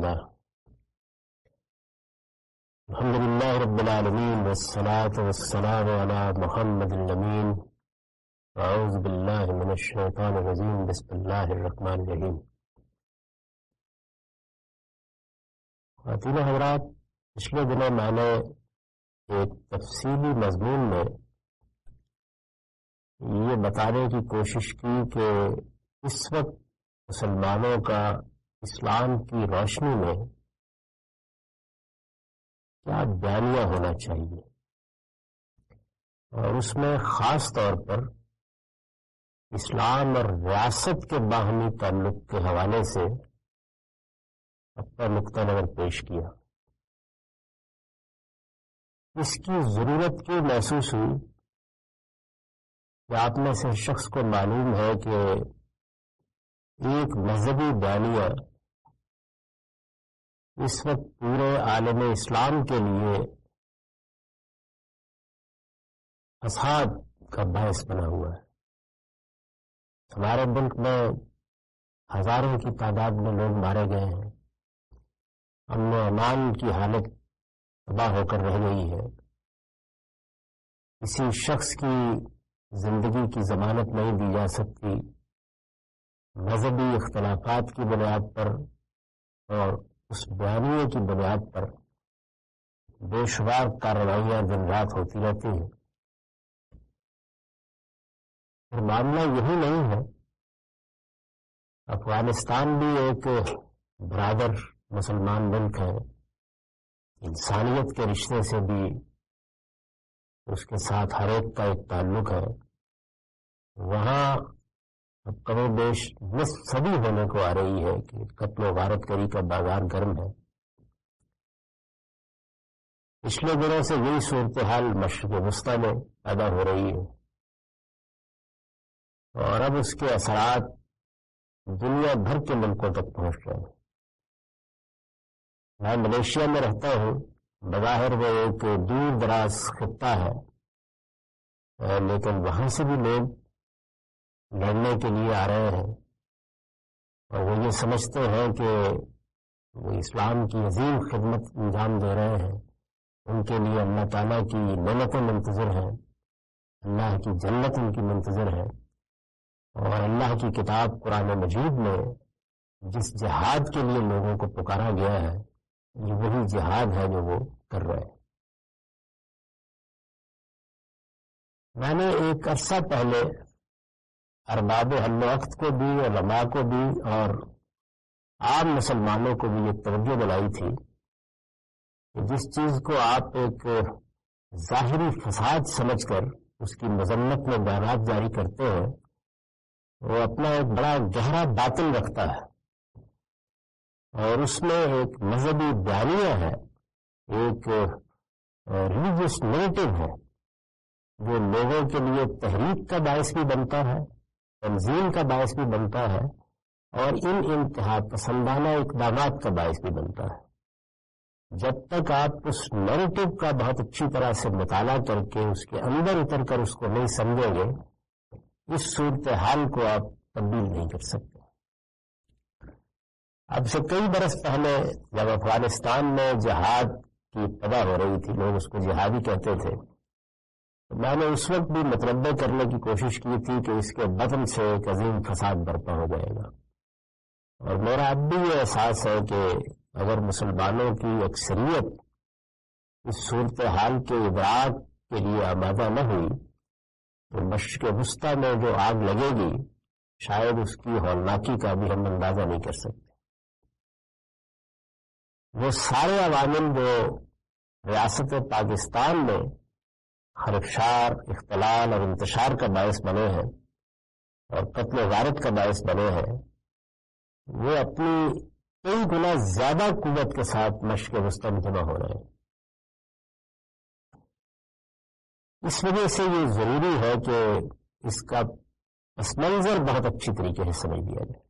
لله الحمد لله رب العالمين والصلاة والسلام على محمد الأمين أعوذ بالله من الشيطان الرجيم بسم الله الرحمن الرحيم. خواتین حضرات، پچھلے دنوں میں نے ایک تفصیلی مضمون میں یہ بتانے کی کوشش کی کہ اس وقت مسلمانوں کا اسلام کی روشنی میں کیا بیانیہ ہونا چاہیے، اور اس میں خاص طور پر اسلام اور ریاست کے باہمی تعلق کے حوالے سے اپنا نقطہ نظر پیش کیا. اس کی ضرورت کیوں محسوس ہوئی کہ آپ میں سے شخص کو معلوم ہے کہ ایک مذہبی بیانیہ اس وقت پورے عالم اسلام کے لیے فساد کا باعث بنا ہوا ہے. ہمارے ملک میں ہزاروں کی تعداد میں لوگ مارے گئے ہیں، امن و امان کی حالت تباہ ہو کر رہ گئی ہے، کسی شخص کی زندگی کی ضمانت نہیں دی جا سکتی، مذہبی اختلافات کی بنیاد پر اور اس بیانیے کی بنیاد پر بے شمار کارروائیاں دن رات ہوتی رہتی ہیں. اور معاملہ یہی نہیں ہے، افغانستان بھی ایک برادر مسلمان ملک ہے، انسانیت کے رشتے سے بھی اس کے ساتھ ہر ایک کا ایک تعلق ہے. وہاں اب کم و بیش نصف صدی ہونے کو آ رہی ہے کہ قتل و غارت گری کا بازار گرم ہے. پچھلے دنوں سے یہی صورتحال مشرق وسطیٰ میں پیدا ہو رہی ہے، اور اب اس کے اثرات دنیا بھر کے ملکوں تک پہنچ رہے ہیں. میں ملیشیا میں رہتا ہوں، بظاہر وہ ایک دور دراز خطہ ہے، لیکن وہاں سے بھی لوگ لڑنے کے لیے آ رہے ہیں، اور وہ یہ سمجھتے ہیں کہ وہ اسلام کی عظیم خدمت انجام دے رہے ہیں. ان کے لیے اللہ تعالیٰ کی نعمتیں منتظر ہیں، اللہ کی جنت ان کی منتظر ہے، اور اللہ کی کتاب قرآن مجید میں جس جہاد کے لیے لوگوں کو پکارا گیا ہے یہ وہی جہاد ہے جو وہ کر رہے ہیں. میں نے ایک عرصہ پہلے ارباب حل وقت کو بھی، علماء کو بھی اور عام مسلمانوں کو بھی یہ توجہ دلائی تھی کہ جس چیز کو آپ ایک ظاہری فساد سمجھ کر اس کی مذمت میں بیانات جاری کرتے ہیں، وہ اپنا ایک بڑا گہرا باطن رکھتا ہے، اور اس میں ایک مذہبی بیانیہ ہے، ایک ریلیجیس نیریٹو ہے جو لوگوں کے لیے تحریک کا باعث بھی بنتا ہے، تنظیم کا باعث بھی بنتا ہے، اور ان انتہا پسندانہ اقدامات کا باعث بھی بنتا ہے. جب تک آپ اس نیریٹو کا بہت اچھی طرح سے مطالعہ کر کے اس کے اندر اتر کر اس کو نہیں سمجھیں گے، اس صورتحال کو آپ تبدیل نہیں کر سکتے. اب سے کئی برس پہلے جب افغانستان میں جہاد کی ابتدا ہو رہی تھی، لوگ اس کو جہادی کہتے تھے، تو میں نے اس وقت بھی متنبع کرنے کی کوشش کی تھی کہ اس کے بطن سے ایک عظیم فساد برپا ہو جائے گا. اور میرا اب بھی یہ احساس ہے کہ اگر مسلمانوں کی اکثریت اس صورتحال کے ادراک کے لیے آمادہ نہ ہوئی تو مشرق وسطیٰ میں جو آگ لگے گی شاید اس کی ہولناکی کا بھی ہم اندازہ نہیں کر سکتے. وہ سارے عوامل جو ریاست پاکستان میں خرابشار، اختلال اور انتشار کا باعث بنے ہیں اور قتل و غارت کا باعث بنے ہیں، وہ اپنی کئی گنا زیادہ قوت کے ساتھ مشرق وسطیٰ میں جمع ہو رہے ہیں. اس وجہ سے یہ ضروری ہے کہ اس کا پس منظر بہت اچھی طریقے سے سمجھ لیا جائے.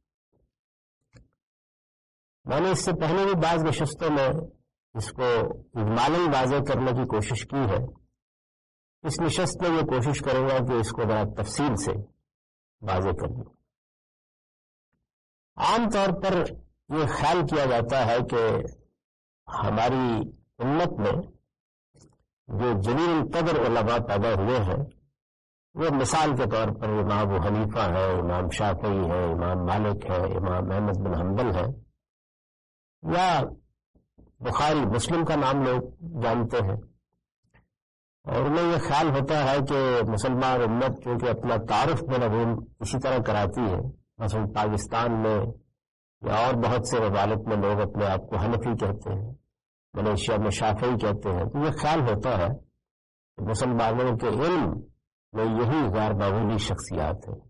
میں نے اس سے پہلے بھی بعض نشستوں میں اس کو اجمالاً واضح کرنے کی کوشش کی ہے. اس نشست میں یہ کوشش کروں گا کہ اس کو بڑا تفصیل سے واضح کر دوں. عام طور پر یہ خیال کیا جاتا ہے کہ ہماری امت میں جو جلیل القدر علماء پیدا ہوئے ہیں وہ مثال کے طور پر امام ابو حنیفہ ہے، امام شافعی ہے، امام مالک ہے، امام احمد بن حنبل ہے، یا بخاری مسلم کا نام لوگ جانتے ہیں، اور انہیں یہ خیال ہوتا ہے کہ مسلمان امت کیونکہ اپنا تعارف بین العلوم اسی طرح کراتی ہے، مثلا پاکستان میں یا اور بہت سے ممالک میں لوگ اپنے آپ کو حنفی کہتے ہیں، ملیشیا میں شافعی کہتے ہیں، تو یہ خیال ہوتا ہے کہ مسلمانوں کے علم میں یہی غیر معمولی شخصیات ہیں،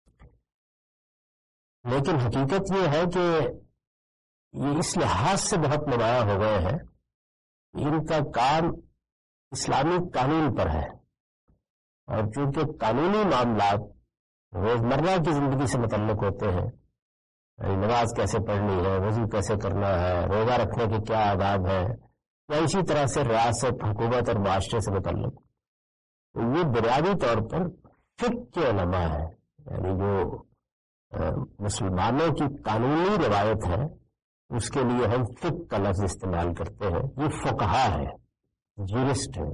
لیکن حقیقت یہ ہے کہ یہ اس لحاظ سے بہت نمایاں ہو گئے ہیں، ان کا کام اسلامی قانون پر ہے، اور چونکہ قانونی معاملات روزمرہ کی زندگی سے متعلق ہوتے ہیں، نماز کیسے پڑھنی ہے، وضو کیسے کرنا ہے، روزہ رکھنے کے کیا آداب ہے، یا اسی طرح سے ریاست، حکومت اور معاشرے سے متعلق، تو یہ بنیادی طور پر فقہ کے علماء ہیں، یعنی جو مسلمانوں کی قانونی روایت ہے اس کے لیے ہم فقہ کا لفظ استعمال کرتے ہیں، یہ فقہا ہے، جورسٹ ہے،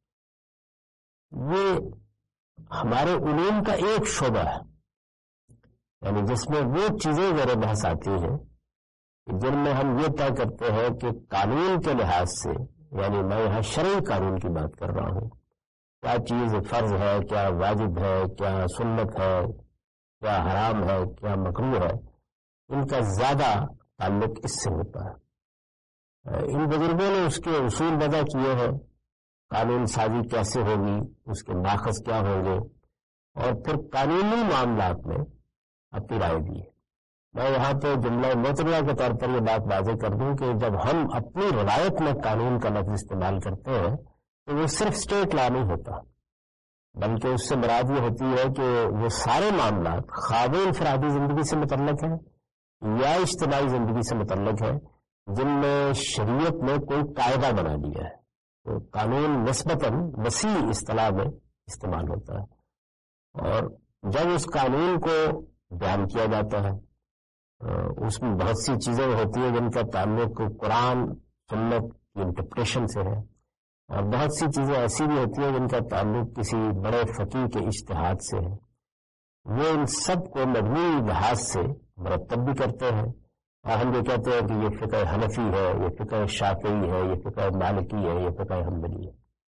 یہ ہمارے علوم کا ایک شعبہ ہے، یعنی جس میں وہ چیزیں زیر بحث آتی ہیں جن میں ہم یہ طے کرتے ہیں کہ قانون کے لحاظ سے، یعنی میں یہاں شرعی قانون کی بات کر رہا ہوں، کیا چیز فرض ہے، کیا واجب ہے، کیا سنت ہے، کیا حرام ہے، کیا مکروہ ہے، ان کا زیادہ تعلق اس سے ہوتا ہے۔ ان بزرگوں نے اس کے اصول وضع کیے ہیں، قانون سازی کیسے ہوگی، اس کے ماخذ کیا ہوں گے، اور پھر قانونی معاملات میں اپنی رائے دی ہے۔ میں یہاں پہ جملہ معتبرہ کے طور پر یہ بات واضح کر دوں کہ جب ہم اپنی روایت میں قانون کا لفظ استعمال کرتے ہیں تو وہ صرف اسٹیٹ لا نہیں ہوتا، بلکہ اس سے مراد یہ ہوتی ہے کہ وہ سارے معاملات خواہ انفرادی زندگی سے متعلق ہیں یا اجتماعی زندگی سے متعلق ہیں جن میں شریعت نے کوئی قاعدہ بنا دیا ہے، تو قانون نسبتاً وسیع اصطلاح میں استعمال ہوتا ہے، اور جب اس قانون کو بیان کیا جاتا ہے اس میں بہت سی چیزیں ہوتی ہیں جن کا تعلق قرآن سنت کی انٹرپریشن سے ہے، اور بہت سی چیزیں ایسی بھی ہوتی ہیں جن کا تعلق کسی بڑے فقیہ کے اجتہاد سے ہے، وہ ان سب کو مجموعی لحاظ سے مرتب بھی کرتے ہیں، اور ہم یہ کہتے ہیں کہ یہ فقہ حنفی ہے، یہ فقہ شافعی ہے، یہ فقہ مالکی ہے، یہ فقہ حنبلی ہے۔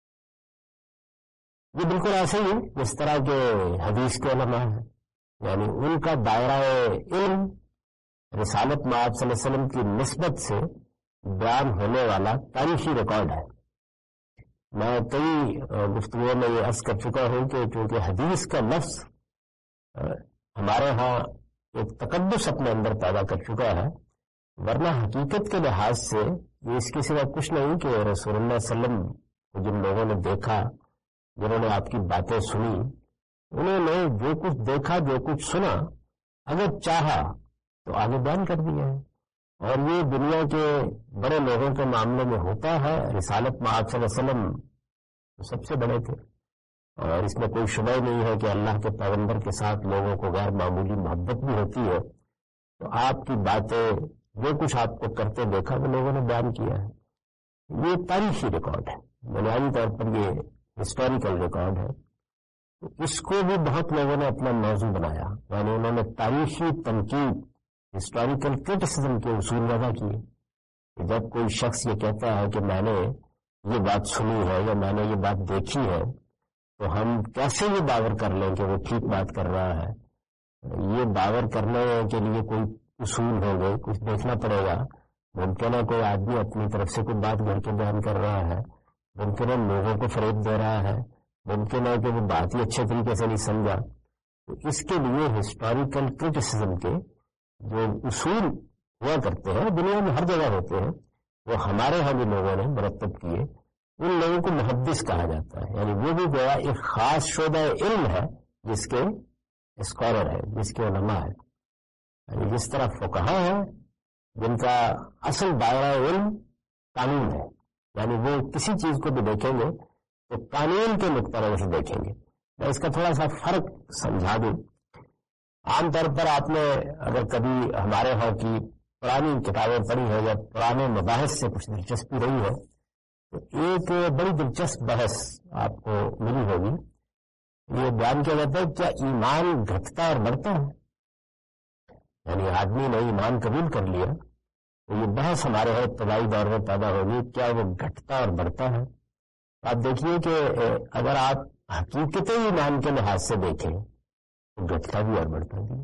یہ بالکل ایسے ہی جس طرح کے حدیث کے علماء ہیں، یعنی ان کا دائرہ علم رسالت میں آپ صلی اللہ علیہ وسلم کی نسبت سے بیان ہونے والا تاریخی ریکارڈ ہے۔ میں کئی گفتگوؤں میں یہ عرض کر چکا ہوں کہ چونکہ حدیث کا لفظ ہمارے ہاں ایک تقدس اپنے اندر پیدا کر چکا ہے، ورنہ حقیقت کے لحاظ سے یہ اس کے سوا کچھ نہیں کہ رسول اللہ صلی اللہ علیہ وسلم کو جن لوگوں نے دیکھا، جنہوں نے آپ کی باتیں سنی، انہوں نے جو کچھ دیکھا، جو کچھ سنا، اگر چاہا تو آگے بیان کر دیا ہے، اور یہ دنیا کے بڑے لوگوں کے معاملے میں ہوتا ہے۔ رسالت میں آپ صلی اللہ علیہ وسلم سب سے بڑے تھے، اور اس میں کوئی شبہ نہیں ہے کہ اللہ کے پیغمبر کے ساتھ لوگوں کو غیر معمولی محبت بھی ہوتی ہے، تو آپ کی باتیں جو کچھ آپ کو کرتے دیکھا وہ لوگوں نے بیان کیا ہے۔ یہ تاریخی ریکارڈ ہے، بنیادی طور پر یہ ہسٹوریکل ریکارڈ ہے، تو اس کو بھی بہت لوگوں نے اپنا موضوع بنایا، یعنی انہوں نے تاریخی تنقید، ہسٹوریکل کرٹیسزم کے اصول وضع کیے کہ جب کوئی شخص یہ کہتا ہے کہ میں نے یہ بات سنی ہے یا میں نے یہ بات دیکھی ہے، تو ہم کیسے یہ باور کر لیں کہ وہ ٹھیک بات کر رہا ہے؟ یہ باور کرنے کے لیے کوئی اصول ہوں گے، کچھ دیکھنا پڑے گا۔ ممکن ہے کوئی آدمی اپنی طرف سے کوئی بات گھر کے بیان کر رہا ہے، ممکن ہے لوگوں کو فریب دے رہا ہے، ممکن ہے کہ وہ بات ہی اچھے طریقے سے نہیں سمجھا، تو اس کے لیے ہسٹوریکل کرٹیسزم کے جو اصول ہوا کرتے ہیں، دنیا میں ہر جگہ ہوتے ہیں، وہ ہمارے ہاں بھی لوگوں نے مرتب کیے، ان لوگوں کو محدث کہا جاتا ہے، یعنی وہ بھی گویا ایک خاص شعبہ علم ہے جس کے اسکالر ہے، جس کے علماء ہے، یعنی جس طرح فقہا ہے جن کا اصل دائرہ علم قانون ہے، یعنی وہ کسی چیز کو بھی دیکھیں گے تو قانون کے نقطہ نظر سے دیکھیں گے۔ میں اس کا تھوڑا سا فرق سمجھا دوں۔ عام طور پر آپ نے اگر کبھی ہمارے ہاں کی پرانی کتابیں پڑھی ہے یا پرانے مباحث سے کچھ دلچسپی رہی ہے تو ایک بڑی دلچسپ بحث آپ کو ملی ہوگی. یہ بیان کیا جاتا ہے کیا ایمان گھٹتا اور بڑھتا ہے؟ یعنی آدمی نے ایمان قبول کر لیا تو یہ بحث ہمارے یہاں ابتدائی دور میں پیدا ہوگی کیا وہ گھٹتا اور بڑھتا ہے. آپ دیکھیے کہ اگر آپ حقیقت ایمان کے لحاظ سے دیکھیں تو گھٹتا بھی اور بڑھتا بھی.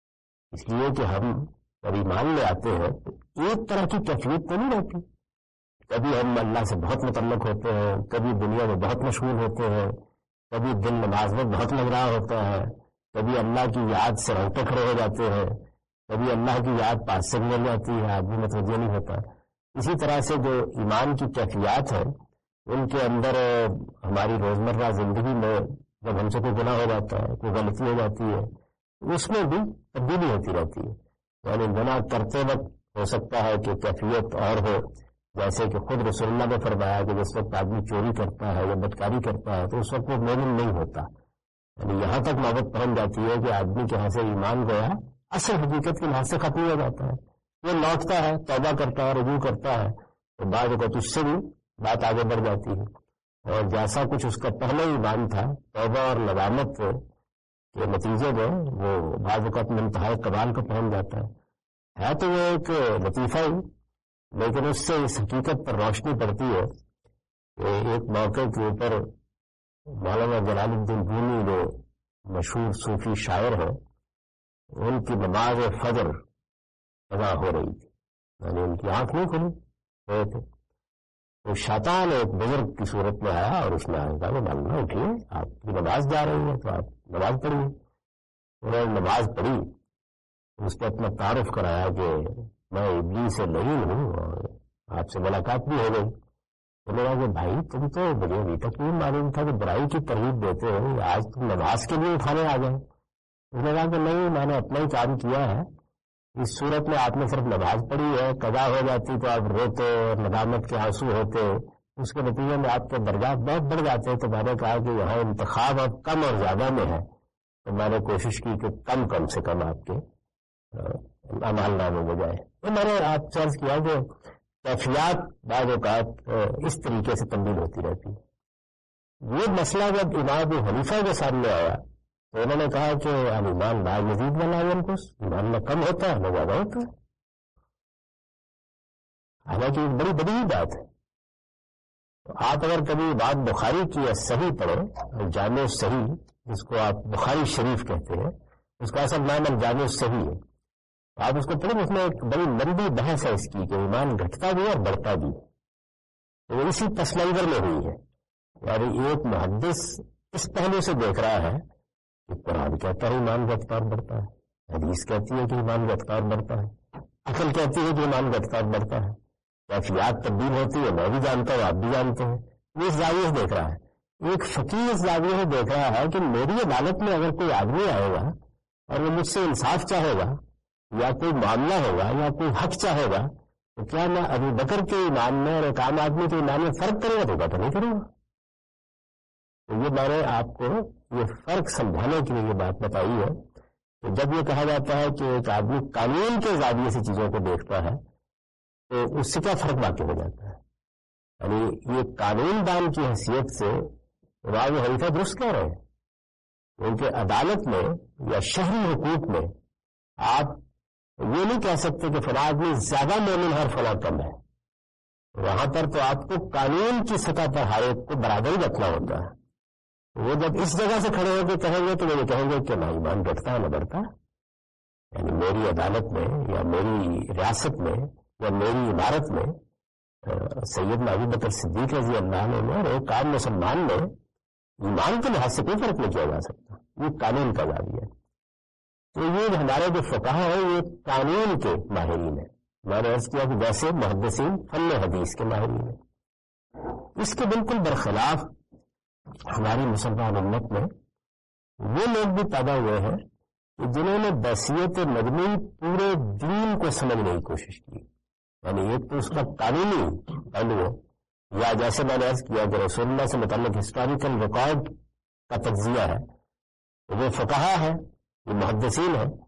اس لیے کہ ہم جب ایمان لے آتے ہیں تو ایک طرح کی کیفیت تو نہیں رہتی. کبھی ہم اللہ سے بہت متعلق ہوتے ہیں, کبھی دنیا میں بہت مشغول ہوتے ہیں, کبھی دل نماز میں بہت لگ رہا ہوتا ہے, کبھی اللہ کی یاد سے رونگٹے کھڑے ہو جاتے ہیں, کبھی اللہ کی یاد پاس سے مل جاتی ہے, آدمی متوجہ نہیں ہوتا. اسی طرح سے جو ایمان کی کیفیات ہیں ان کے اندر ہماری روزمرہ زندگی میں جب ہم سے کوئی گناہ ہو جاتا ہے, کوئی غلطی ہو جاتی ہے, اس میں بھی تبدیلی ہوتی رہتی ہے. یعنی گناہ کرتے وقت ہو سکتا ہے کہ کیفیت اور ہو, جیسے کہ خود رسول اللہ نے فرمایا کہ جس وقت آدمی چوری کرتا ہے یا بدکاری کرتا ہے تو اس وقت وہ مومن نہیں ہوتا. یعنی یہاں تک نوبت پہنچ جاتی ہے کہ آدمی کے یہاں سے ایمان گویا اصل حقیقت کے لحاظ سے ختم ہو جاتا ہے. وہ لوٹتا ہے, توبہ کرتا ہے, رجوع کرتا ہے تو بعد وقت اس سے بھی بات آگے بڑھ جاتی ہے. اور جیسا کچھ اس کا پہلا ایمان تھا توبہ اور ندامت کے نتیجے میں وہ بعض اوقات منتہا کمال کو پہنچ جاتا ہے تو وہ ایک لطیفہ ہی, لیکن اس سے اس حقیقت پر روشنی پڑتی ہے کہ ایک موقع کے اوپر مولانا جلال الدین رومی جو مشہور صوفی شاعر ہے ان کی نماز فجر ادا ہو رہی تھی. یعنی ان کی آنکھ نہیں کھلی ہوئے تھے تو شیطان ایک بزرگ کی صورت میں آیا اور اس نے کہا کہ مولانا اٹھیے, آپ کی نماز جا رہی ہے تو آپ نماز پڑھیے. انہوں نے نماز پڑھی, اس کو اپنا تعارف کرایا کہ میں ابلیس سے نہیں ہوں اور آپ سے ملاقات بھی ہو گئی. انہوں نے کہا کہ بھائی تم تو مجھے ابھی تک نہیں معلوم تھا کہ برائی کی ترغیب دیتے ہو, آج تم نماز کے لیے اٹھانے آ گئے. انہوں نے کہا کہ نہیں, میں نے اپنا ہی کام کیا ہے. اس صورت میں آپ نے صرف نماز پڑھی ہے, قضا ہو جاتی تو آپ روتے, ندامت کے آنسو ہوتے, اس کے نتیجے میں آپ کے درجات بہت بڑھ جاتے. تو میں نے کہا کہ یہاں انتخاب اب کم اور زیادہ میں ہے تو میں نے کوشش کی کہ کم سے کم آپ کے اعمال نامے میں جائے. تو میں نے آپ سے عرض کیا کہ کیفیات بعض اوقات اس طریقے سے تبدیل ہوتی رہتی ہے. یہ مسئلہ جب امام ابو حنیفہ کے سامنے آیا تو انہوں نے کہا کہ ایمان لا یزید ولا ینقص, ایمان نہ کم ہوتا ہے نہ زیادہ ہوتا ہے. حالانکہ ایک بڑی بڑی بات ہے. تو آپ اگر کبھی بات بخاری کی یا صحیح پڑھیں, جامع صحیح جس کو آپ بخاری شریف کہتے ہیں, اس کا اصل نام الجامع صحیح ہے, آپ اس کو پڑھیں. اس میں ایک بڑی لمبی بحث ہے اس کی کہ ایمان گھٹتا بھی اور بڑھتا بھی. وہ اسی پس منظر میں ہوئی ہے. یعنی ایک محدث اس پہلو سے دیکھ رہا ہے کہ قرآن کہتا ہے ایمان گھٹتا اور بڑھتا ہے, حدیث کہتی ہے کہ ایمان گھٹتا اور بڑھتا ہے, عقل کہتی ہے کہ ایمان گھٹتا اور بڑھتا ہے, کیفیات تبدیل ہوتی ہے, میں بھی جانتا ہوں, آپ بھی جانتے ہیں. یہ اس زاویے سے دیکھ رہا ہے. ایک فقیر اس زاویے سے دیکھ رہا ہے کہ میری عدالت میں اگر کوئی آدمی آئے گا اور وہ مجھ سے انصاف چاہے گا یا کوئی معاملہ ہوگا یا کوئی حق چاہے گا تو کیا میں ابو بکر کے ایمان میں اور ایک عام آدمی کے ایمان میں فرق کرے گا؟ تو نہیں کروں گا. تو یہ میں نے آپ کو یہ فرق سمجھانے کے لیے یہ بات بتائی ہے کہ جب یہ کہا جاتا ہے کہ ایک آدمی قانون کے زاویے سے چیزوں کو دیکھتا ہے تو اس سے کیا فرق واقع ہو جاتا ہے. یعنی یہ قانون دان کی حیثیت سے امام حنیفہ درست کہہ رہے ہیں. ان کے عدالت میں یا شہری حقوق میں آپ یہ نہیں کہہ سکتے کہ فلاں آدمی زیادہ مومن ہے اور فلاں کم ہے. وہاں پر تو آپ کو قانون کی سطح پر ہر ایک کو برابر رکھنا ہوتا ہے. وہ جب اس جگہ سے کھڑے ہو کے کہیں گے تو وہ یہ کہیں گے کہ نہ ایمان گھٹتا ہے نہ بڑھتا. یعنی میری عدالت میں یا میری ریاست میں یا میری عمارت میں سیدنا ابو بکر صدیق رضی اللہ عنہ میں اور ایک عام مسلمان میں ایمان کے لحاظ سے کوئی فرق نہیں کیا جا سکتا. یہ قانون کا زاویہ ہے. تو یہ ہمارے جو فقہا ہیں یہ قانون کے ماہرین ہیں. میں نے عرض کیا کہ جیسے محدثین فن حدیث کے ماہرین ہیں. اس کے بالکل برخلاف ہماری مسلمان امت میں وہ لوگ بھی پیدا ہوئے ہیں کہ جنہوں نے بحثیت مجموعی پورے دین کو سمجھنے کی کوشش کی. یعنی ایک تو اس کا قانونی پہلو ہے, یا جیسے میں نے عرض کیا کہ رسول اللہ سے متعلق ہسٹوریکل ریکارڈ کا تجزیہ ہے. وہ فقہا ہے, یہ محدثین ہیں,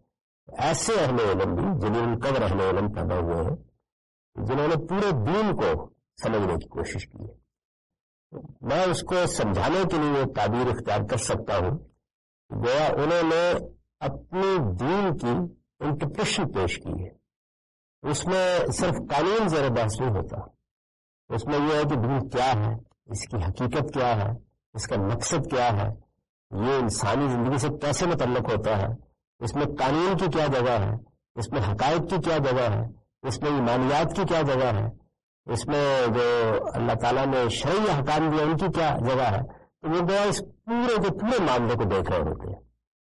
ایسے اہل علم بھی جلیل القدر اہل علم پیدا ہوئے ہیں جنہوں نے پورے دین کو سمجھنے کی کوشش کی ہے۔ میں اس کو سمجھانے کے لیے ایک تعبیر اختیار کر سکتا ہوں، گویا انہوں نے اپنی دین کی انٹرپریشن پیش کی ہے۔ اس میں صرف قانون زیر بحث نہیں ہوتا، اس میں یہ ہے کہ دین کیا ہے، اس کی حقیقت کیا ہے، اس کا مقصد کیا ہے، یہ انسانی زندگی سے کیسے متعلق ہوتا ہے، اس میں قانون کی کیا جگہ ہے، اس میں حقائق کی کیا جگہ ہے، اس میں ایمانیات کی کیا جگہ ہے، اس میں جو اللہ تعالیٰ نے شرعی احکام دیا ان کی کیا جگہ ہے۔ تو وہ گویا اس پورے کے پورے معاملے کو دیکھ رہے ہوتے ہیں۔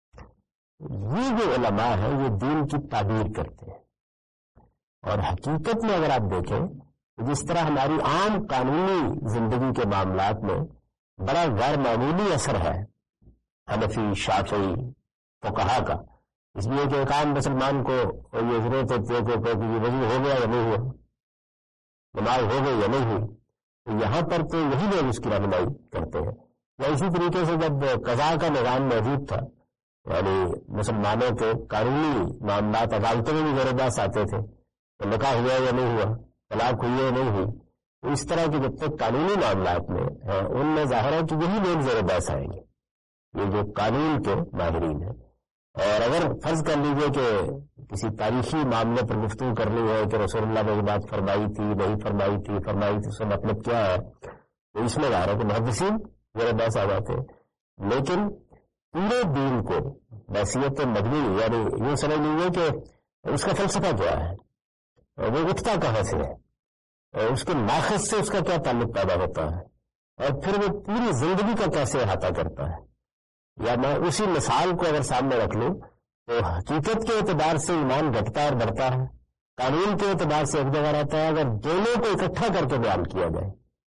یہ جو علماء ہیں یہ دین کی تعبیر کرتے ہیں، اور حقیقت میں اگر آپ دیکھیں جس طرح ہماری عام قانونی زندگی کے معاملات میں بڑا غیر معمولی اثر ہے حنفی شافعی فقہا کا، اس لیے کہ ایک عام مسلمان کو یہ ضرورت ہوتی ہے کہ یہ وضو ہو گیا یا نہیں ہوا، نماز ہو گئی یا نہیں ہوئی، تو یہاں پر تو یہی لوگ اس کی رہنمائی کرتے ہیں۔ یا اسی طریقے سے جب قضاء کا نظام موجود تھا، یعنی مسلمانوں کے قانونی معاملات عدالتوں میں بھی زیر بحث آتے تھے، تو نکاح ہوا یا نہیں ہوا، طلاق ہوئی یا نہیں ہوئی، تو اس طرح کے جب تک قانونی معاملات میں ہیں ان میں ظاہر ہے کہ یہی لوگ زیر بحث آئیں گے، یہ جو قانون کے ماہرین ہیں۔ اور اگر فرض کر لیجئے کہ کسی تاریخی معاملے پر گفتگو کرنی ہے کہ رسول اللہ نے یہ بات فرمائی تھی نہیں فرمائی تھی، اس کا مطلب کیا ہے، تو اس میں ظاہر ہے کہ محدثین زیر بحث آ جاتے ہیں۔ لیکن پورے دین کو بحیثیت مجموعی یعنی یہ سمجھ لیجیے کہ اس کا فلسفہ کیا ہے، وہ اٹھتا کہاں سے ہے، اور اس کے ماخذ سے اس کا کیا تعلق پیدا ہوتا ہے، اور پھر وہ پوری زندگی کا کیسے احاطہ کرتا ہے۔ یا میں اسی مثال کو اگر سامنے رکھ لوں تو حقیقت کے اعتبار سے ایمان گھٹتا اور بڑھتا ہے، قانون کے اعتبار سے ایک جگہ رہتا ہے۔ اگر دونوں کو اکٹھا کر کے بیان کیا جائے،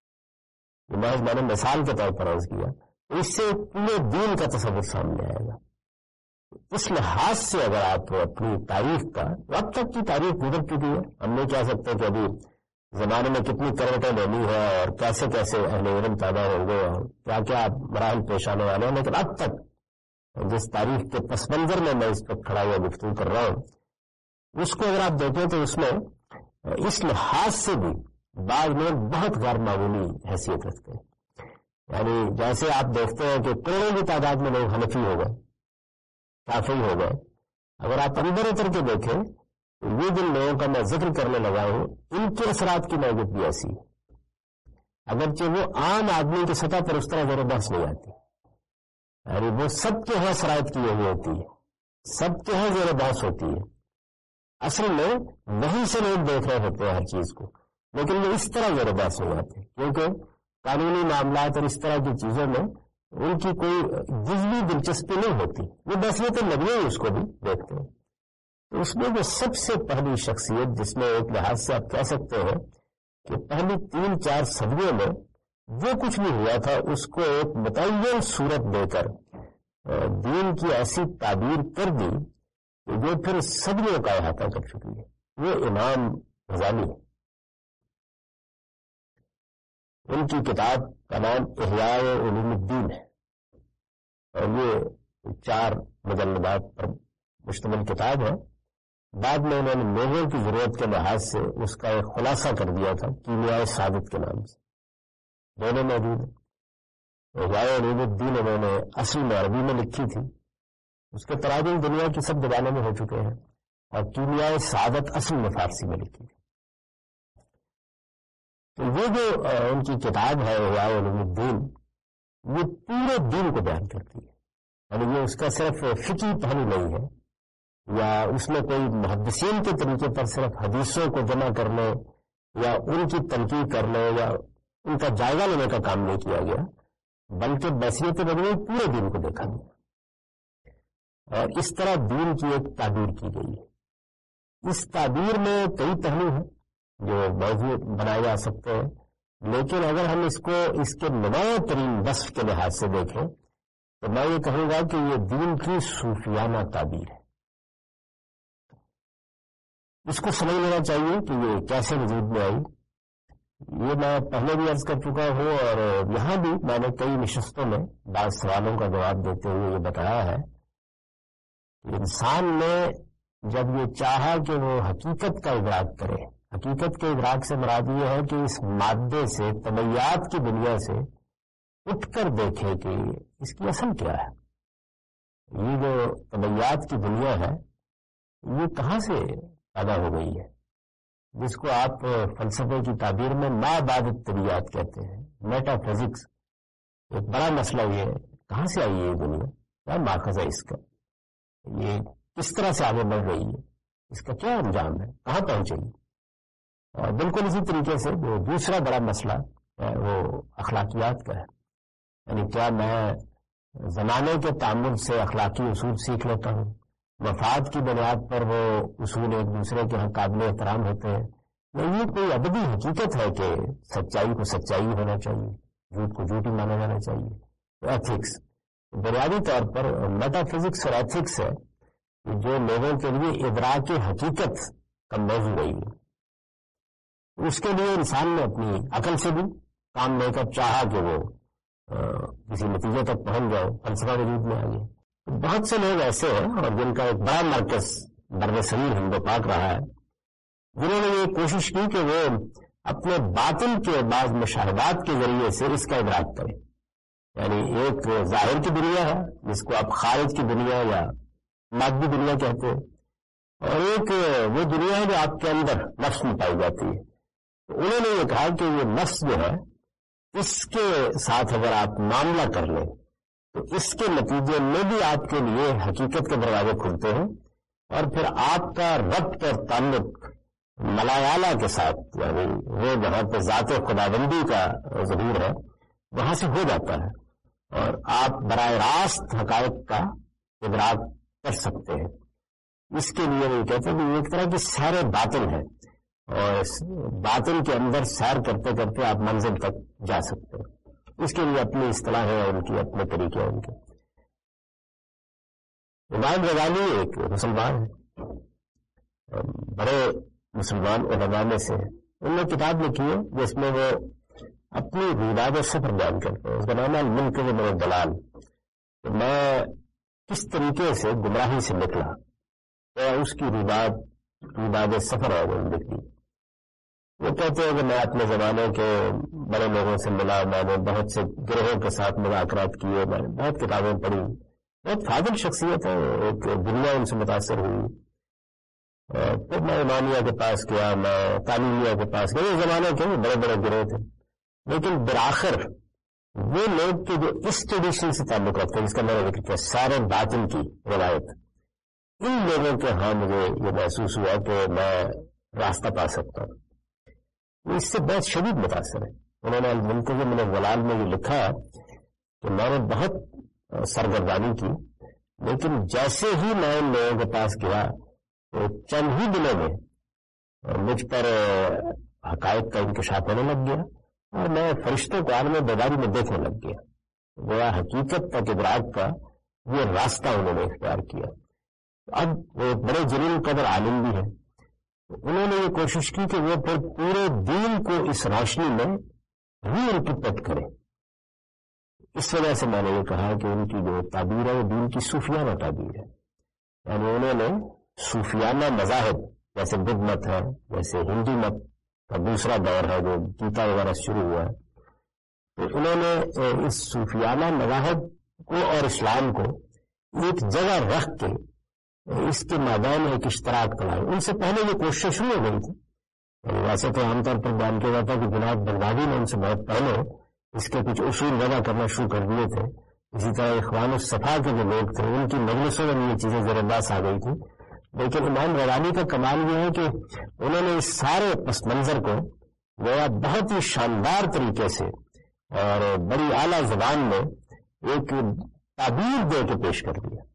یہ میں نے مثال کے طور پر عرض کیا، اس سے پورے دین کا تصور سامنے آئے گا۔ اس لحاظ سے اگر آپ اپنی تاریخ کا، اب تک کی تاریخ گزر چکی ہے، ہم نہیں کہہ سکتے کہ ابھی زمانے میں کتنی کروٹیں لینی ہے اور کیسے کیسے اہل علم پیدا ہوں گے اور کیا کیا مراحل پیش آنے والے ہیں، لیکن اب تک جس تاریخ کے پس منظر میں میں اس پر کھڑا ہوا گفتگو کر رہا ہوں، اس کو اگر آپ دیکھیں تو اس میں اس لحاظ سے بھی بعض میں بہت غیر معمولی حیثیت رکھتے ہیں۔ یعنی جیسے آپ دیکھتے ہیں کہ کروڑوں کی تعداد میں لوگ حنفی ہو گئے، شافعی ہو گئے، اگر آپ اندر اتر کے دیکھیں تو یہ جن لوگوں کا میں ذکر کرنے لگا ہوں ان کے اثرات کی نوعیت بھی ایسی ہے، اگرچہ وہ عام آدمی کی سطح پر اس طرح زیر بحث نہیں آتی، یعنی وہ سب کے ہاں شرائط کی یہی ہوتی ہے، سب کے ہاں زیر بحث ہوتی ہے، اصل میں وہیں سے لوگ دیکھ رہے ہوتے ہیں ہر چیز کو، لیکن وہ اس طرح زیر بحث ہو جاتے ہیں کیونکہ قانونی معاملات اور اس طرح کی چیزوں میں ان کی کوئی جزوی دلچسپی نہیں ہوتی، وہ بحثیت مجموعی اس کو بھی دیکھتے ہیں۔ تو اس میں جو سب سے پہلی شخصیت جس میں ایک لحاظ سے آپ کہہ سکتے ہیں کہ پہلی 3-4 صدیوں میں جو کچھ بھی ہوا تھا اس کو ایک متعین صورت دے کر دین کی ایسی تعبیر کر دی کہ جو پھر صدیوں کا احاطہ کر چکی ہے، وہ امام غزالی ہے۔ ان کی کتاب کا نام احیاء علوم الدین ہے، اور یہ 4 مجلدات پر مشتمل کتاب ہے۔ بعد میں انہوں نے لوگوں کی ضرورت کے لحاظ سے اس کا ایک خلاصہ کر دیا تھا کیمیائے سعادت کے نام سے، دونوں موجود ہیں۔ احیاء علوم الدین انہوں نے اصل میں عربی میں لکھی تھی، اس کے تراجم دنیا کی سب زبانوں میں ہو چکے ہیں، اور کیمیائے سعادت اصل میں فارسی میں لکھی تھی۔ تو یہ جو ان کی کتاب ہے احیاء علوم الدین، یہ پورے دین کو بیان کرتی ہے، یعنی یہ اس کا صرف فقہی پہلو نہیں ہے، یا اس میں کوئی محدثین کے طریقے پر صرف حدیثوں کو جمع کرنے یا ان کی تنقید کرنے یا ان کا جائزہ لینے کا کام نہیں کیا گیا، بلکہ بحیثیت مجموعی پورے دین کو دیکھا گیا، اور اس طرح دین کی ایک تعبیر کی گئی ہے۔ اس تعبیر میں کئی پہلو ہیں جو موضوع بنائے جا سکتے ہیں، لیکن اگر ہم اس کو اس کے نمایاں ترین وصف کے لحاظ سے دیکھیں تو میں یہ کہوں گا کہ یہ دین کی صوفیانہ تعبیر ہے۔ اس کو سمجھ لینا چاہیے کہ یہ کیسے وجود میں آئی۔ یہ میں پہلے بھی عرض کر چکا ہوں، اور یہاں بھی میں نے کئی نشستوں میں بعض سوالوں کا جواب دیتے ہوئے یہ بتایا ہے کہ انسان میں جب یہ چاہا کہ وہ حقیقت کا ادراک کرے. حقیقت کے ادراک سے مراد یہ ہے کہ اس مادے سے، طبیعیات کی دنیا سے اٹھ کر دیکھے کہ اس کی اصل کیا ہے. یہ جو طبیعیات کی دنیا ہے یہ کہاں سے پیدا ہو گئی ہے، جس کو آپ فلسفے کی تعبیر میں ما بعد طبیعیات کہتے ہیں، میٹا فزکس. ایک بڑا مسئلہ یہ ہے کہاں سے آئی ہے یہ دنیا، کیا ماخذ ہے اس کا، یہ کس طرح سے آگے بڑھ رہی ہے، اس کا کیا انجام ہے، کہاں پہنچے گی. اور بالکل اسی طریقے سے جو دوسرا بڑا مسئلہ ہے وہ اخلاقیات کا ہے. یعنی کیا میں زمانے کے تعامل سے اخلاقی اصول سیکھ لیتا ہوں، مفاد کی بنیاد پر وہ اصول ایک دوسرے کے ہاں قابل احترام ہوتے ہیں، یا یہ کوئی ابدی حقیقت ہے کہ سچائی کو سچائی ہونا چاہیے، جھوٹ کو جھوٹ ہی مانا جانا چاہیے. ایتھکس بنیادی طور پر میٹا فزکس اور ایتھکس ہے جو لوگوں کے لیے ادراک حقیقت کا موضوع رہی ہے. اس کے لیے انسان نے اپنی عقل سے بھی کام لے کر چاہا کہ وہ کسی نتیجے تک پہنچ جائے، فلسفہ وجود میں آ گیا. بہت سے لوگ ایسے ہیں اور جن کا ایک بڑا مرکز بر صغیر ہند و پاک رہا ہے، جنہوں نے یہ کوشش کی کہ وہ اپنے باطن کے بعض مشاہدات کے ذریعے سے اس کا ادراک کریں. یعنی ایک ظاہر کی دنیا ہے جس کو آپ خارج کی دنیا یا مادی دنیا کہتے ہیں، اور ایک وہ دنیا ہے جو آپ کے اندر نفس میں پائی جاتی ہے. تو انہوں نے یہ کہا کہ یہ نفس جو ہے اس کے ساتھ اگر آپ معاملہ کر لیں تو اس کے نتیجے میں بھی آپ کے لیے حقیقت کے دروازے کھلتے ہیں، اور پھر آپ کا ربط اور تعلق ملایالہ کے ساتھ، یعنی وہ جہاں پہ ذات خداوندی کا ظہور ہے وہاں سے ہو جاتا ہے، اور آپ براہ راست حقائق کا ادراک کر سکتے ہیں. اس کے لیے وہ کہتے ہیں کہ یہ ایک طرح کی سیر باطن ہے، اور باطن کے اندر سیر کرتے کرتے آپ منزل تک جا سکتے ہیں. اس کے لیے اپنی اصطلاح ہے، ان کی اپنے طریقے ہیں ان کے. امام غزالی ایک مسلمان ہے، بڑے مسلمان علماء میں سے. انہوں نے کتاب لکھی ہے جس میں وہ اپنی رویداد سفر بیان کرتے ہیں. اس کا نام ہے المنقذ من الضلال. میں کس طریقے سے گمراہی سے نکلا، اور اس کی رویداد سفر ہے وہ لکھی. وہ کہتے ہیں کہ میں اپنے زمانے کے بڑے لوگوں سے ملا، میں نے بہت سے گروہوں کے ساتھ مذاکرات کیے، میں نے بہت کتابیں پڑھی، بہت فاضل شخصیت ہے، ایک دنیا ان سے متاثر ہوئی. پھر میں امامیہ کے پاس گیا، میں تعلیمیہ کے پاس گیا. یہ زمانے کے بڑے بڑے گروہ تھے، لیکن بالآخر وہ لوگ کے جو اس ٹریڈیشن سے تعلق رکھتے ہیں جس کا میں نے ذکر کیا، سارے باطن کی روایت، ان لوگوں کے ہاں مجھے یہ محسوس ہوا کہ میں راستہ پا سکتا ہوں. اس سے بہت شدید متاثر ہے. انہوں نے المنقذ من الضلال میں یہ لکھا کہ میں نے بہت سرگردانی کی، لیکن جیسے ہی میں ان لوگوں کے پاس گیا تو چند ہی دنوں میں مجھ پر حقائق کا انکشاف ہونے لگ گیا، اور میں فرشتوں کو عالم بیداری میں دیکھنے لگ گیا. گویا حقیقت تک ادراک کا یہ راستہ انہوں نے اختیار کیا. اب وہ بڑے جلیل قدر عالم بھی ہیں. انہوں نے یہ کوشش کی کہ وہ پھر پورے دین کو اس روشنی میں ری انٹرپریٹ کریں. اس وجہ سے میں نے یہ کہا کہ ان کی جو تعبیر ہے وہ دین کی صوفیانہ تعبیر ہے. یعنی انہوں نے صوفیانہ مذاہب جیسے بدھ مت ہے، جیسے ہندو مت کا دوسرا دور ہے جو گیتا وغیرہ شروع ہوا ہے، تو انہوں نے اس صوفیانہ مذاہب کو اور اسلام کو ایک جگہ رکھ کے اس کے میدان میں ایک اشتراک بنائے. ان سے پہلے یہ کوشش شروع ہو گئی تھی. ویسے تو عام طور پر بیان کیا جاتا ہے کہ جناب بغدادی نے ان سے بہت پہلے اس کے کچھ اصول وضع کرنا شروع کر دیے تھے. اسی طرح اخوان الصفا کے جو لوگ تھے ان کی مجلسوں میں یہ چیزیں زیر بحث آ گئی تھی. لیکن امام غزالی کا کمال یہ ہے کہ انہوں نے اس سارے پس منظر کو گویا بہت ہی شاندار طریقے سے اور بڑی اعلیٰ زبان میں ایک تعبیر دے کے پیش کر دیا.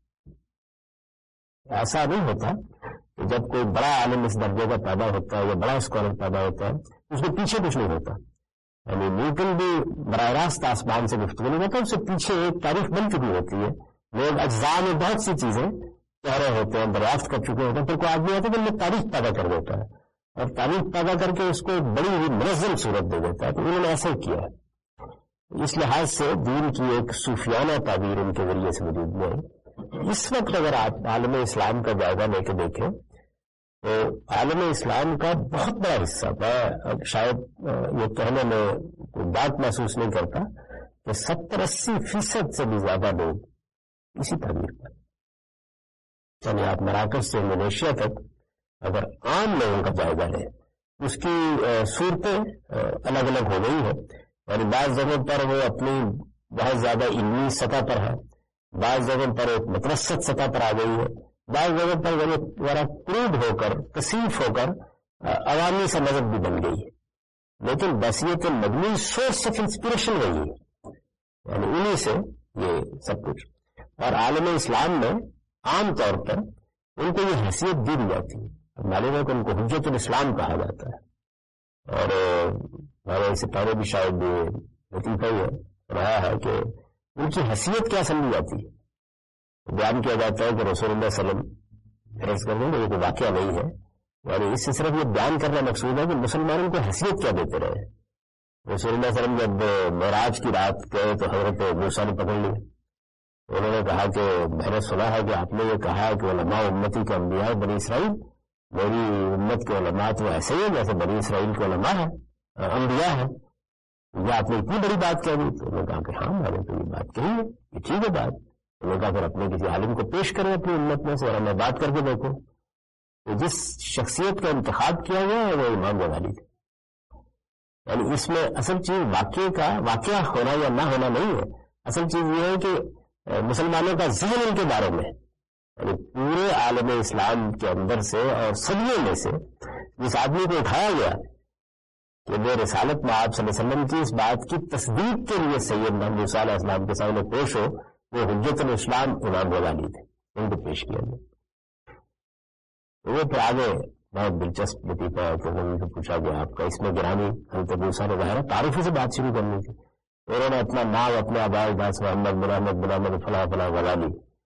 ایسا نہیں ہوتا کہ جب کوئی بڑا عالم اس درجے کا پیدا ہوتا ہے یا بڑا اسکالر پیدا ہوتا ہے اس کے پیچھے کچھ نہیں ہوتا. یعنی نیوٹن بھی براہ راست آسمان سے گفتگو نہیں کرتا، اس سے پیچھے ایک تاریخ بن چکی ہوتی ہے. لوگ اجزاء میں بہت سی چیزیں کہہ رہے ہوتے ہیں، دریافت کر چکے ہوتے ہیں، پھر کوئی آدمی آتا ہے کہ وہ تاریخ پیدا کر دیتا ہے اور تاریخ پیدا کر کے اس کو ایک بڑی ہوئی منظم صورت دے دیتا ہے. تو انہوں نے ایسا ہی کیا ہے. اس لحاظ سے دین کی ایک صوفیانہ تعبیر ان کے ذریعے سے وجود میں ہے. اس وقت اگر آپ عالم اسلام کا جائزہ لے کے دیکھیں تو عالم اسلام کا بہت بڑا حصہ، میں شاید یہ کہنے میں کوئی بات محسوس نہیں کرتا کہ 70-80% سے بھی زیادہ لوگ اسی تعبیر پر، یعنی آپ مراکش سے انڈونیشیا تک اگر عام لوگوں کا جائزہ لیں، اس کی صورتیں الگ الگ ہو گئی ہیں. یعنی بعض جگہوں پر وہ اپنی بہت زیادہ علمی سطح پر ہے، بعض جگہوں پر ایک متوسط سطح پر آ گئی ہے، بعض جگہوں پر ذرا کروڈ ہو کر، کثیف ہو کر عوامی سا مذہب بھی بن گئی ہے. لیکن بحثیت مجموعی سورس آف انسپریشن وہی ہے، یعنی انہی سے یہ سب کچھ. اور عالم اسلام میں عام طور پر ان کو یہ حیثیت دی جاتی ہے. معلوم ہے کہ ان کو حجت الاسلام کہا جاتا ہے. اور ہمارے اس سے پہلے بھی شاید یہ لطیفہ ہی رہا ہے کہ ان کی حیثیت کیا سمجھی جاتی ہے. بیان کیا جاتا ہے کہ رسول اللہ صلی اللہ علیہ وسلم عرض کرنے میں یہ کوئی واقعہ نہیں ہے، یعنی اس سے صرف یہ بیان کرنا مقصود ہے کہ مسلمانوں کو حیثیت کیا دیتے رہے. رسول اللہ صلی اللہ علیہ وسلم جب معراج کی رات گئے تو حضرت موسیٰ نے پکڑ لیا. انہوں نے کہا کہ میں نے سنا ہے کہ آپ نے یہ کہا ہے کہ علماء امتی کے انبیاء ہے بنی اسرائیل، میری امت کے علماء تو ایسے ہی ہیں جیسے بنی اسرائیل کے علماء ہیں، انبیاء ہیں. یہ آپ نے اتنی بڑی بات کہہ دی. تو انہوں نے کہا کہ ہاں میں نے تو یہ بات کہی ہے، یہ ٹھیک ہے بات. انہوں نے کہا پھر اپنے کسی عالم کو پیش کریں اپنی امت میں سے اور ہمیں بات کر کے دیکھو. تو جس شخصیت کا انتخاب کیا گیا ہے وہ امام غزالی تھے. یعنی اس میں اصل چیز واقعہ ہونا یا نہ ہونا نہیں ہے. اصل چیز یہ ہے کہ مسلمانوں کا ذہن ان کے بارے میں، یعنی پورے عالم اسلام کے اندر سے اور صدیوں میں سے جس آدمی کو اٹھایا گیا کہ وہ رسالت میں آپ صلی اللہ علیہ وسلم کی اس بات کی تصدیق کے لیے سید محمد موسیٰ علیہ السلام کے سامنے پیش ہو، وہ حجت الاسلام امام غزالی تھے. ان کو پیش کیا گیا. وہ پھر آگے بہت دلچسپ لطیفہ ہے کہ ان سے پوچھا گیا آپ کا اس میں گرامی حضرت موسیٰ نے ظاہر تعارفی سے بات شروع کرنی تھی. انہوں نے اپنا نام اپنے آبائی داس محمد فلاں فلاں غزالی.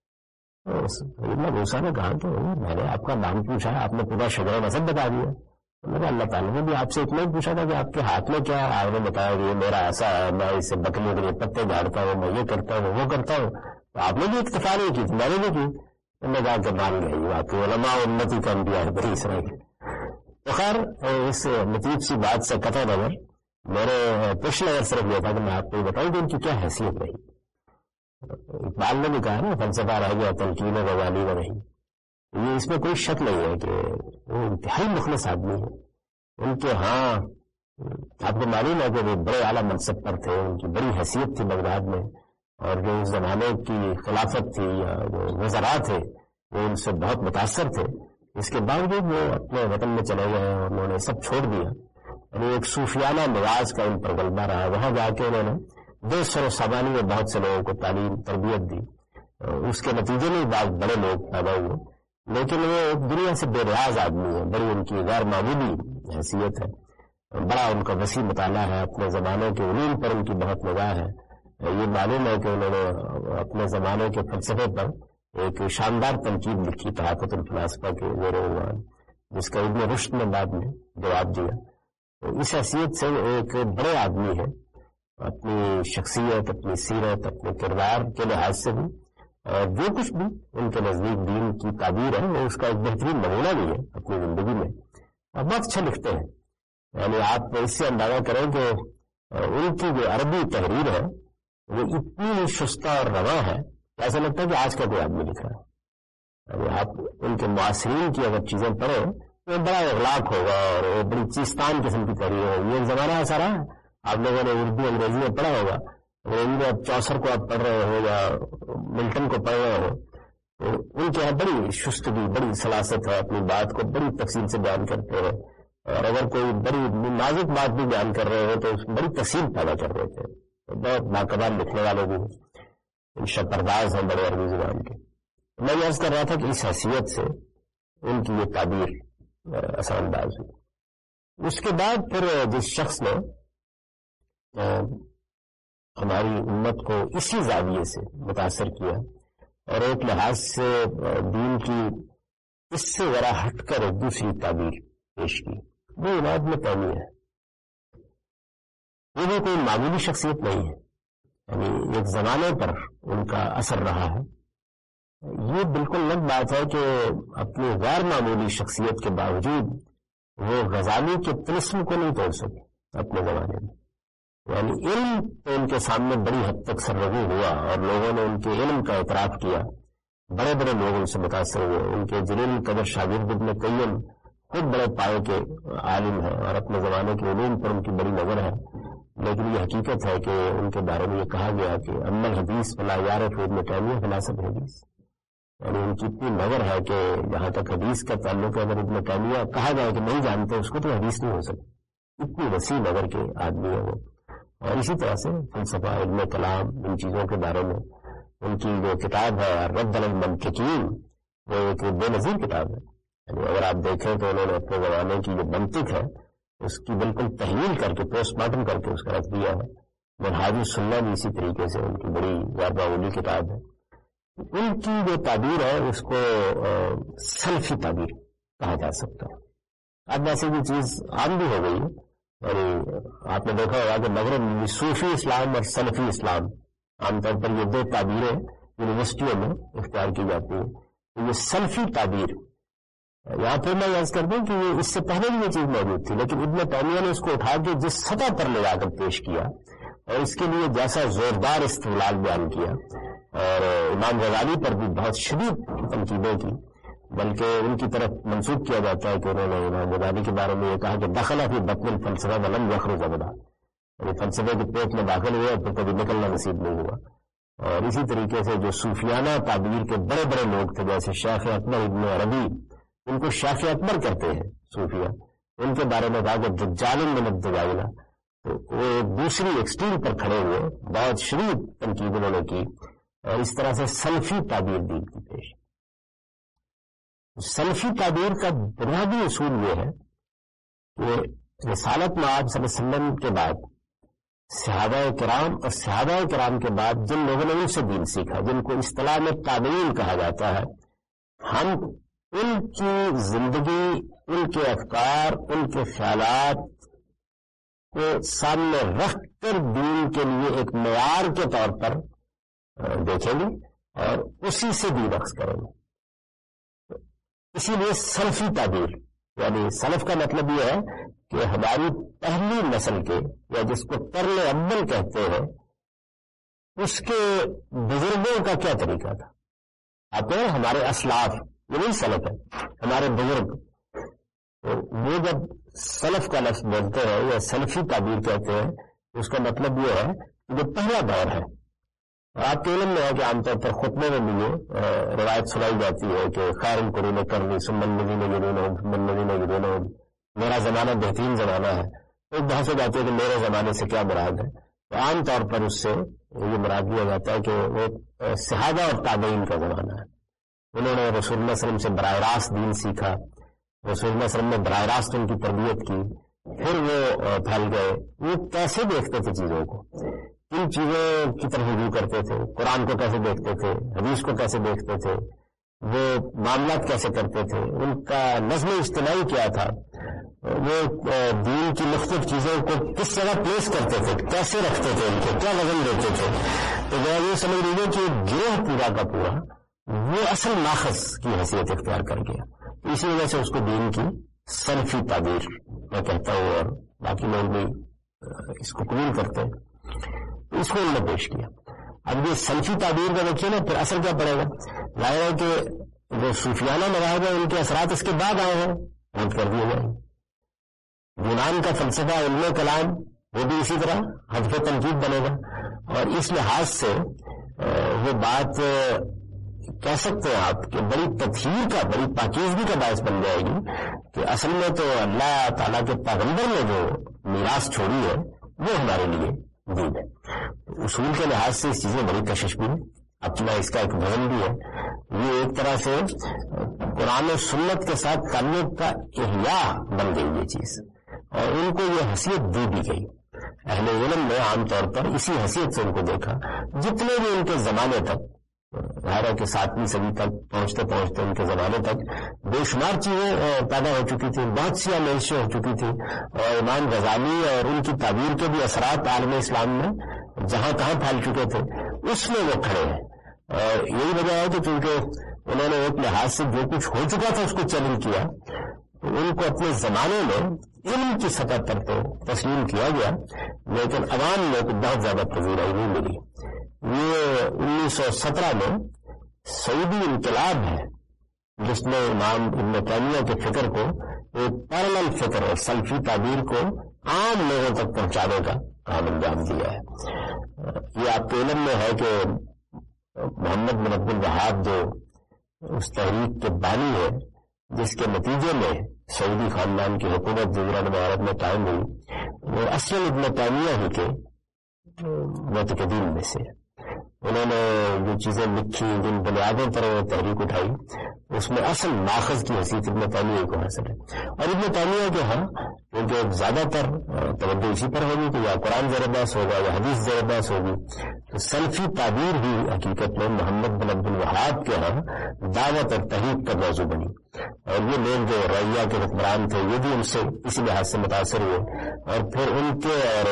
موسیٰ نے کہا کہ میں نے آپ کا نام پوچھا ہے، آپ نے پورا شجرہ نسب بتا دیا. اللہ تعالیٰ نے بھی آپ سے اتنا ہی پوچھا تھا کہ آپ کے ہاتھ میں کیا ہے. آپ نے بتایا کہ یہ میرا ایسا ہے، میں اس سے بکریوں کے لیے پتے جھاڑتا ہوں، میں یہ کرتا ہوں وہ کرتا ہوں. تو آپ نے بھی اکتفا نہیں کی، میں نے بھی کی. انہوں نے کہا کہ مان گئی بات علماء امتی کا انبیاء ہے بنی اسرائیل. تو خیر اس لطیف سی بات سے قطع نظر میرے پرشن اگر صرف یہ تھا کہ میں آپ کو بتاؤں کہ ان کی کیا حیثیت رہی. اقبال نے بھی کہا نا فلسفہ رہ گیا تلقین غزالی میں نہیں. یہ اس میں کوئی شک نہیں ہے کہ وہ انتہائی مخلص آدمی ہے. ان کے ہاں آپ کو معلوم ہے کہ وہ بڑے اعلیٰ منصب پر تھے، ان کی بڑی حیثیت تھی بغداد میں، اور جو اس زمانے کی خلافت تھی یا جو وزراء تھے وہ ان سے بہت متاثر تھے. اس کے باوجود وہ اپنے وطن میں چلے گئے اور انہوں نے سب چھوڑ دیا. یعنی ایک صوفیانہ مزاج کا ان پر غلبہ رہا. وہاں جا کے انہوں نے 200 سامانی میں بہت سے لوگوں کو تعلیم تربیت دی. اس کے نتیجے میں بعض بڑے لوگ پیدا ہوئے، لیکن وہ ایک دنیا سے بے نیاز آدمی ہے. بڑی ان کی غیر معمولی حیثیت ہے، بڑا ان کا وسیع مطالعہ ہے، اپنے زمانے کے علوم پر ان کی بہت نگاہ ہے. یہ معلوم ہے کہ انہوں نے اپنے زمانے کے فلسفے پر ایک شاندار تنقید لکھی تحافت الفلاسفہ کے زیر عنوان، جس کا ابن رشد نے بعد میں جواب دیا. تو اس حیثیت سے ایک بڑے آدمی ہے، اپنی شخصیت، اپنی سیرت، اپنے کردار کے لحاظ سے بھی، اور جو کچھ بھی ان کے نزدیک دین کی تعبیر ہے وہ اس کا ایک بہترین نمونہ بھی ہے اپنی زندگی میں. اور بہت اچھا لکھتے ہیں. یعنی آپ اس سے اندازہ کریں کہ ان کی جو عربی تحریر ہے وہ اتنی شستہ اور رواں ہے، ایسا لگتا ہے کہ آج کا کوئی آدمی لکھ رہا ہے. یعنی آپ ان کے معاصرین کی اگر چیزیں پڑھیں تو بڑا اغلاق ہوگا اور وہ بڑی چیستان قسم کی تحریر ہوگی. یہ ایک زمانہ ایسا رہا ہے، آپ لوگوں نے اردو انگریزی میں پڑھا ہوگا، انگریزی میں آپ چوسر کو آپ پڑھ رہے ہو یا ملٹن کو پڑھ رہے ہو، تو ان کے یہاں بڑی شستگی، بڑی سلاست ہے، اپنی بات کو بڑی تفصیل سے بیان کرتے ہیں. اور اگر کوئی بڑی نازک بات بھی بیان کر رہے ہو تو اس میں بڑی تفصیل پیدا کر رہے تھے. بہت باقبال لکھنے والے بھی انشاء پرداز ہیں بڑے عربی زبان کے. میں یہ عرض کر رہا تھا کہ اس حیثیت سے ان کی یہ تعبیر اثر انداز ہوئی. اس کے بعد پھر جس شخص نے ہماری امت کو اسی زاویے سے متاثر کیا اور ایک لحاظ سے دین کی اس سے ذرا ہٹ کر ایک دوسری تعبیر پیش کی، وہ امام ابن تیمیہ ہے. وہ بھی کوئی معمولی شخصیت نہیں ہے. یعنی ایک زمانے پر ان کا اثر رہا ہے یہ بالکل الگ بات ہے کہ اپنی غیر معمولی شخصیت کے باوجود وہ غزالی کے طلسم کو نہیں توڑ سکے اپنے زمانے میں. یعنی علم تو ان کے سامنے بڑی حد تک سرنگو ہوا اور لوگوں نے ان کے علم کا اعتراف کیا. بڑے بڑے لوگ ان سے متاثر ہوئے. ان کے جلیل قدر شاگرد ابن قیم خود بڑے پائے کے عالم ہیں اور اپنے زمانے کے علوم پر ان کی بڑی نظر ہے. لیکن یہ حقیقت ہے کہ ان کے بارے میں یہ کہا گیا کہ اما الحدیث فلا یعرف ابن تیمیہ فلاسف حدیث. یعنی ان کی اتنی نظر ہے کہ جہاں تک حدیث کا تعلق ہے اگر ابن تیمیہ کہا جائے کہ نہیں جانتے اس کو تو حدیث نہیں ہو سکتی. اتنی وسیع نظر کے آدمی ہے وہ. اور اسی طرح سے فلسفہ علم کلام ان چیزوں کے بارے میں ان کی جو کتاب ہے رد علی المنطقین وہ ایک بے نظیر کتاب ہے. یعنی اگر آپ دیکھیں تو انہوں نے اپنے زمانے کی جو منطق ہے اس کی بالکل تحلیل کر کے پوسٹ مارٹم کر کے اس کا رکھ دیا ہے. منہاج السنہ بھی اسی طریقے سے ان کی بڑی غیر معمولی کتاب ہے. ان کی جو تعبیر ہے اس کو سلفی تعبیر کہا جا سکتا ہے. اب ویسے بھی چیز عام بھی ہو گئی ہے. اور آپ نے دیکھا ہوگا کہ مغرب میں صوفی اسلام اور سلفی اسلام عام طور پر یہ دو تعبیریں یونیورسٹیوں میں اختیار کی جاتی ہیں. تو یہ سلفی تعبیر یہاں پھر میں عرض کر دوں کہ یہ اس سے پہلے بھی یہ چیز موجود تھی لیکن ابن تیمیہ نے اس کو اٹھا کے جس سطح پر لے جا کر پیش کیا اور اس کے لیے جیسا زوردار استدلال بیان کیا اور امام غزالی پر بھی بہت شدید تنقیدیں کی بلکہ ان کی طرف منسوب کیا جاتا ہے کہ انہوں نے امام غزالی کے بارے میں یہ کہا کہ دخل فی بطن الفلسفہ ولم یخرج ابدا. یعنی فلسفے کے پیٹ میں داخل ہوئے پھر کبھی نکلنا نصیب نہیں ہوا. اور اسی طریقے سے جو صوفیانہ تعبیر کے بڑے بڑے لوگ تھے جیسے شیخ اکبر ابن عربی ان کو شیخ اکبر کہتے ہیں صوفیہ. ان کے بارے میں کہا کہ دجال من الدجاجلہ. تو وہ دوسری ایکسٹریم پر کھڑے ہوئے بہت شدید تنقید انہوں نے کی اور اس طرح سے سلفی تعبیر دی کی پیش. سلفی تعبیر کا بنیادی اصول یہ ہے کہ رسالت میں آپ صلی اللہ علیہ وسلم کے بعد صحابہ کرام اور صحابہ کرام کے بعد جن لوگوں نے ان سے دین سیکھا جن کو اصطلاح میں تابعین کہا جاتا ہے ہم ان کی زندگی ان کے افکار ان کے خیالات کو سامنے رکھ کر دین کے لیے ایک معیار کے طور پر دیکھیں گے اور اسی سے دین اخذ کریں گے. اسی لیے سلفی تعبیر یعنی سلف کا مطلب یہ ہے کہ ہماری پہلی نسل کے یا جس کو قرن اول کہتے ہیں اس کے بزرگوں کا کیا طریقہ تھا. آپ کہیں ہمارے اسلاف یہ نہیں سلف ہے ہمارے بزرگ. وہ جب سلف کا لفظ بولتے ہیں یا سلفی تعبیر کہتے ہیں اس کا مطلب یہ ہے کہ جو پہلا دور ہے. آپ کے علم میں ہے کہ عام طور پر خطبے میں بھی یہ روایت سنائی جاتی ہے کہ خیر القرون قرنی ثم الذین یلونہم ثم الذین یلونہم. میرا زمانہ بہترین زمانہ ہے. تو بحث ہو جاتی ہے کہ میرے زمانے سے کیا مراد ہے. تو عام طور پر اس سے یہ مراد لیا جاتا ہے کہ وہ صحابہ اور تابعین کا زمانہ ہے. انہوں نے رسول اللہ صلی اللہ علیہ وسلم سے براہ راست دین سیکھا. رسول اللہ صلی اللہ علیہ وسلم نے براہ راست ان کی تربیت کی. پھر وہ پھیل گئے. وہ کیسے دیکھتے تھے چیزوں کو کن چیزوں کی طرف رجوع کرتے تھے. قرآن کو کیسے دیکھتے تھے حدیث کو کیسے دیکھتے تھے وہ معاملات کیسے کرتے تھے ان کا نظم اجتماعی کیا تھا. وہ دین کی مختلف چیزوں کو کس جگہ پلیس کرتے تھے کیسے رکھتے تھے ان کو کیا وزن دیتے تھے. تو یہ سمجھ لیجیے کہ گروہ پورا کا پورا وہ اصل ماخذ کی حیثیت اختیار کر گیا. اسی وجہ سے اس کو دین کی سلفی تعبیر میں کہتا ہوں اور باقی لوگ بھی اس کو قبول کرتے ہیں. اس کو انہوں نے پیش کیا. اب یہ سلفی تعبیر کا دیکھیے نا پھر اثر کیا پڑے گا. ظاہر ہے کہ جو صوفیانہ مذاہب ہے ان کے اثرات اس کے بعد آئے ہیں رد کر دیے جائیں. یونان کا فلسفہ علم کلام وہ بھی اسی طرح حذف تنقید بنے گا. اور اس لحاظ سے وہ بات کہہ سکتے ہیں آپ کہ بڑی تطہیر کا بڑی پاکیزگی کا باعث بن جائے گی کہ اصل میں تو اللہ تعالیٰ کے پیغمبر نے جو میراث چھوڑی ہے وہ ہمارے لیے دین ہے. اصول کے لحاظ سے اس چیزیں بڑی کشش بھی ہے. اپنا اس کا ایک وزن بھی ہے. یہ ایک طرح سے قرآن و سنت کے ساتھ تعلق کا احیاء بن گئی یہ چیز اور ان کو یہ حیثیت دی بھی گئی. اہل علم نے عام طور پر اسی حیثیت سے ان کو دیکھا. جتنے بھی ان کے زمانے تک ظاہر ہے کہ 7ویں صدی تک پہنچتے پہنچتے ان کے زمانے تک بے شمار چیزیں پیدا ہو چکی تھیں. بہت سی آمیزشیں ہو چکی تھیں اور امام غزالی اور ان کی تعبیر کے بھی اثرات عالم اسلام میں جہاں کہاں پھیل چکے تھے اس میں وہ کھڑے ہیں. یہی وجہ ہے کہ چونکہ انہوں نے ایک لحاظ سے جو کچھ ہو چکا تھا اس کو چیلنج کیا، تو ان کو اپنے زمانے میں علم کی سطح پر تو تسلیم کیا گیا، لیکن عوام میں تو بہت زیادہ پذیرائی نہیں ملی۔ یہ 1917 میں سعودی انقلاب ہے جس نے امام ابن تیمیہ کے فکر کو ایک پیرلل فکر اور سلفی تعبیر کو عام لوگوں تک پہنچانے کا کام انجام دیا ہے۔ یہ آپ کے علم میں ہے کہ محمد بن عبد الوہاب جو اس تحریک کے بانی ہے، جس کے نتیجے میں سعودی خاندان کی حکومت جزیرہ عرب میں قائم ہوئی، وہ اصل ابن تیمیہ ہی کے معتقدین میں سے۔ انہوں نے جو چیزیں لکھی، جن بنیادوں پر وہ تحریک اٹھائی، اس میں اصل ماخذ کی حیثیت ابن تیمیہ کو حاصل ہے۔ اور ابن تیمیہ کے ہاں کیونکہ زیادہ تر توجہ اسی پر ہوگی کہ یا قرآن زیر بحث ہوگا یا حدیث زیر بحث ہوگی، تو سلفی تعبیر ہی حقیقت میں محمد بن عبد الوہاب کے ہاں دعوت اور تحریک کا موضوع بنی۔ اور یہ لوگ جو رعیہ کے حکمران تھے یہ بھی ان سے اسی لحاظ سے متاثر ہوئے، اور پھر ان کے اور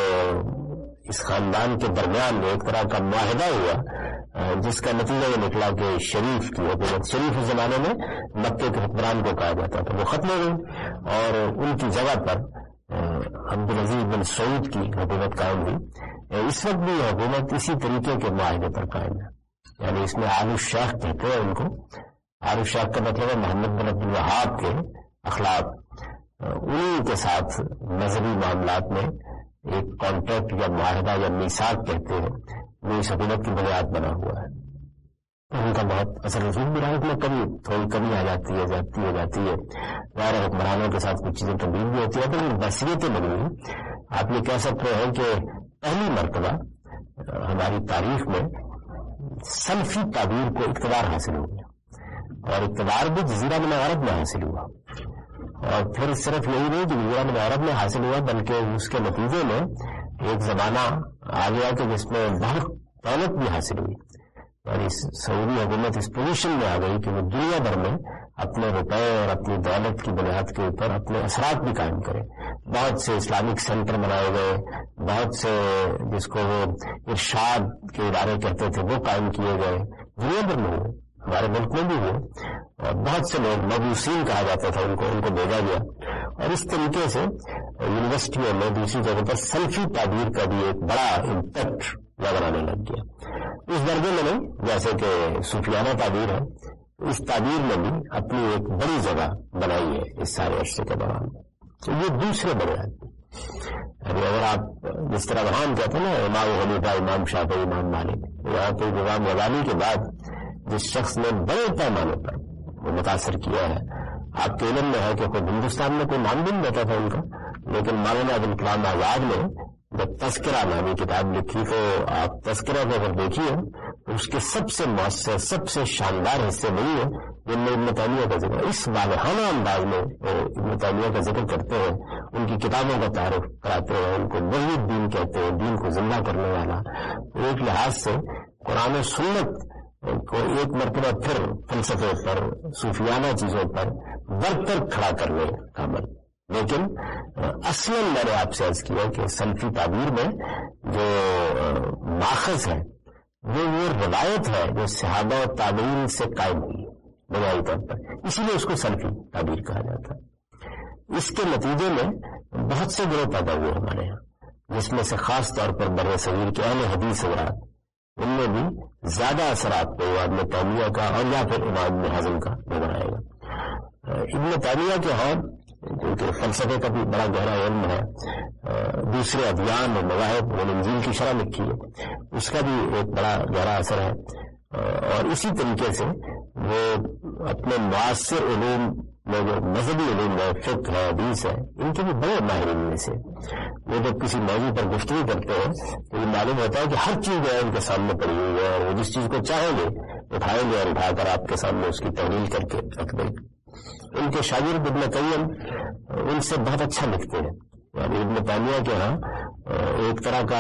اس خاندان کے درمیان ایک طرح کا معاہدہ ہوا، جس کا نتیجہ یہ نکلا کہ شریف کی حکومت، شریف اس زمانے میں مکے کے حکمران کو کہا جاتا تھا، وہ ختم ہو گئی اور ان کی جگہ پر عبدالعزیز بن سعود کی حکومت قائم ہوئی۔ اس وقت بھی حکومت اسی طریقے کے معاہدے پر قائم ہے، یعنی اس میں آل الشیخ کہتے ہیں ان کو۔ آل الشیخ کا مطلب ہے محمد بن عبد الوہاب کے اخلاق، انہیں کے ساتھ مذہبی معاملات میں ایک کانٹریکٹ یا معاہدہ یا میثاق کہتے ہیں، وہ اس حکومت کی بنیاد بنا ہوا ہے۔ ان کا بہت اثر رسوخ بھی رہا، میں کبھی تھوڑی کمی آ جاتی ہے، زیادتی ہو جاتی ہے، غیر حکمرانوں کے ساتھ کچھ چیزیں تبدیل بھی ہوتی ہے، لیکن بصیرتیں بنی ہوئی۔ آپ یہ کہہ سکتے ہیں کہ پہلی مرتبہ ہماری تاریخ میں سلفی تعبیر کو اقتدار حاصل ہو گیا، اور اقتدار بھی جزیرہ عرب میں حاصل ہوا۔ اور پھر صرف یہی نہیں کہ جزیرہ عرب میں حاصل ہوا، بلکہ اس کے نتیجے میں ایک زمانہ آ گیا کہ جس میں بہت دولت بھی حاصل ہوئی، یعنی سعودی حکومت اس پوزیشن میں آ گئی کہ وہ دنیا بھر میں اپنے روپے اور اپنی دولت کی بنیاد کے اوپر اپنے اثرات بھی قائم کرے۔ بہت سے اسلامک سینٹر بنائے گئے، بہت سے جس کو وہ ارشاد کے ادارے کہتے تھے وہ قائم کیے گئے، دنیا بھر میں ہوئے، ہمارے ملک میں بھی ہوئے، اور بہت سے لوگ مبوسین کہا جاتا تھا ان کو بھیجا گیا۔ اور اس طریقے سے یونیورسٹیوں میں دوسری جگہ پر سلفی تعبیر کا بھی ایک بڑا امپیکٹ نظر آنے لگ گیا۔ اس درجے میں نہیں جیسے کہ صوفیانہ تعبیر ہے، اس تعبیر میں بھی اپنی ایک بڑی جگہ بنائی ہے اس سارے عرصے کے دوران۔ تو یہ دوسرے بڑے آدمی، یعنی اگر آپ جس طرح وہاں کہتے ہیں نا امام حنیفہ، امام شافعی، امام مالک، یہاں پہ امام غزالی کے بعد جس شخص نے بڑے پیمانے پر وہ متاثر کیا ہے، آپ کے علم میں ہے کہ خود ہندوستان میں کوئی نام بھی نہیں دیتا تھا ان کا، لیکن مولانا ابوالکلام آزاد نے جب تذکرہ نامی کتاب لکھی تو آپ تذکرہ کو اگر دیکھیے تو اس کے سب سے مؤثر، سب سے شاندار حصے وہی ہیں جن میں ابن تیمیہ کا ذکر، اس والہانہ انداز میں ابن تیمیہ کا ذکر کرتے ہیں، ان کی کتابوں کا تعارف کراتے ہیں، ان کو وحی الدین کہتے ہیں، دین کو زندہ کرنے والا۔ ایک لحاظ سے قرآن و سنت کو ایک مرتبہ پھر فلسفے پر، صوفیانہ چیزوں پر برتر کھڑا کرنے کا عمل۔ لیکن اصلاً میں نے آپ سے عرض کیا کہ سلفی تعبیر میں جو ماخذ ہے وہ روایت ہے جو صحابہ و تابعین سے قائم ہوئی بنیادی طور پر، اسی لیے اس کو سلفی تعبیر کہا جاتا ہے۔ اس کے نتیجے میں بہت سے گروہ پیدا ہوئے ہمارے یہاں، جس میں سے خاص طور پر بر صغیر کے اہل حدیث حضرات، ان میں بھی زیادہ اثرات پہ ابن تیمیہ کا اور یا پھر امام ابن حزم کا نظر آئے گا۔ ابن تیمیہ کے ہاں کیونکہ فلسفے کا بھی بڑا گہرا علم ہے، دوسرے ادیان اور مذاہب اور انجیل کی شرح لکھی ہے، اس کا بھی ایک بڑا گہرا اثر ہے۔ اور اسی طریقے سے وہ اپنے معاصر علوم میں جو مذہبی علوم ہے، فقہ ہے، حدیث ہے، ان کے بھی بڑے ماہرین میں سے وہ جب کسی موضوع پر گفتگو کرتے ہیں تو یہ معلوم ہوتا ہے کہ ہر چیز جو ہے ان کے سامنے پڑی ہوئی ہے، اور وہ جس چیز کو چاہیں گے اٹھائیں گے اور اٹھا کر آپ کے سامنے اس کی تحلیل کر کے رکھ دیں گے۔ ان کے شاگرد ابن قیم ان سے بہت اچھا لکھتے ہیں، یعنی ابن تیمیہ کے ہاں ایک طرح کا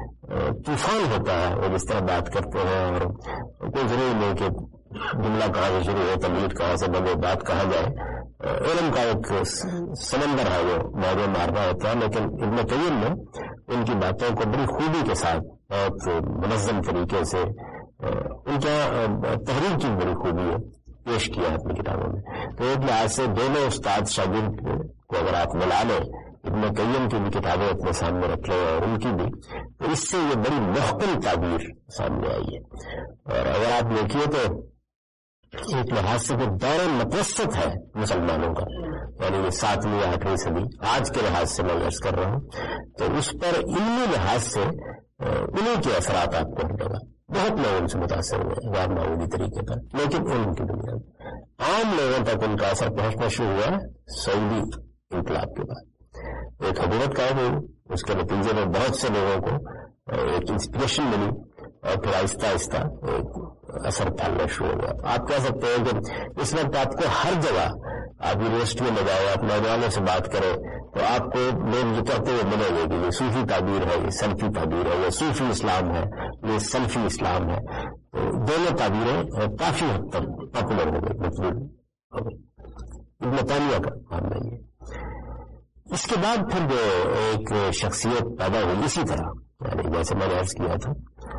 طوفان ہوتا ہے، وہ جس طرح بات کرتے ہیں، اور کوئی ضروری نہیں کہ جملہ کہاں سے شروع ہو، تمہید کہاں سے بندے بات کہا جائے، علم کا ایک سمندر ہے وہ موضوع مارنا ہوتا ہے، لیکن ابن قیم نے ان کی باتوں کو بڑی خوبی کے ساتھ بہت منظم طریقے سے ان کا تحریر کی بڑی خوبی ہے، پیش کیا ہے اپنی کتابوں میں. تو ایک لحاظ سے دونوں استاد شاگرد کو اگر آپ ملا لیں، ابن قیم کی بھی کتابیں اپنے سامنے رکھ لیں اور ان کی بھی، تو اس سے یہ بڑی محکم تعبیر سامنے آئی ہے. اور اگر آپ دیکھیے تو ایک لحاظ سے جو دور متوسط ہے مسلمانوں کا، یعنی یہ 7ویں یا 8ویں صدی آج کے لحاظ سے میں عرض کر رہا ہوں، تو اس پر علمی لحاظ سے انہیں کے اثرات آپ کو ہر جگہ بہت لوگ ان سے متاثر ہوئے غیر معمولی طریقے پر، لیکن علم کی دنیا میں عام لوگوں تک ان کا اثر پہنچنا شروع ہوا سعودی انقلاب کے بعد. ایک حکومت قائم ہوئی، اس کے نتیجے میں بہت سے لوگوں کو ایک انسپریشن ملی اور پھر آہستہ آہستہ ایک اثر پھیلنا شروع ہوا. آپ کہہ سکتے ہیں کہ اس وقت آپ کو ہر جگہ، آپ یونیورسٹیوں میں جائیں، آپ نوجوانوں سے بات کریں تو آپ کو لوگ یہ کہتے ہوئے ملیں گے کہ یہ صوفی تعبیر ہے، یہ سلفی تعبیر ہے، یہ صوفی اسلام ہے، یہ سلفی اسلام ہے. تو دونوں تعبیریں کافی حد تک پاپولر ہو گئی، مطلوب ہو گئی. ابن تیمیہ کا ماننا یہ. اس کے بعد پھر جو ایک شخصیت پیدا ہوئی اسی طرح، یعنی جیسے میں نے عرض کیا تھا،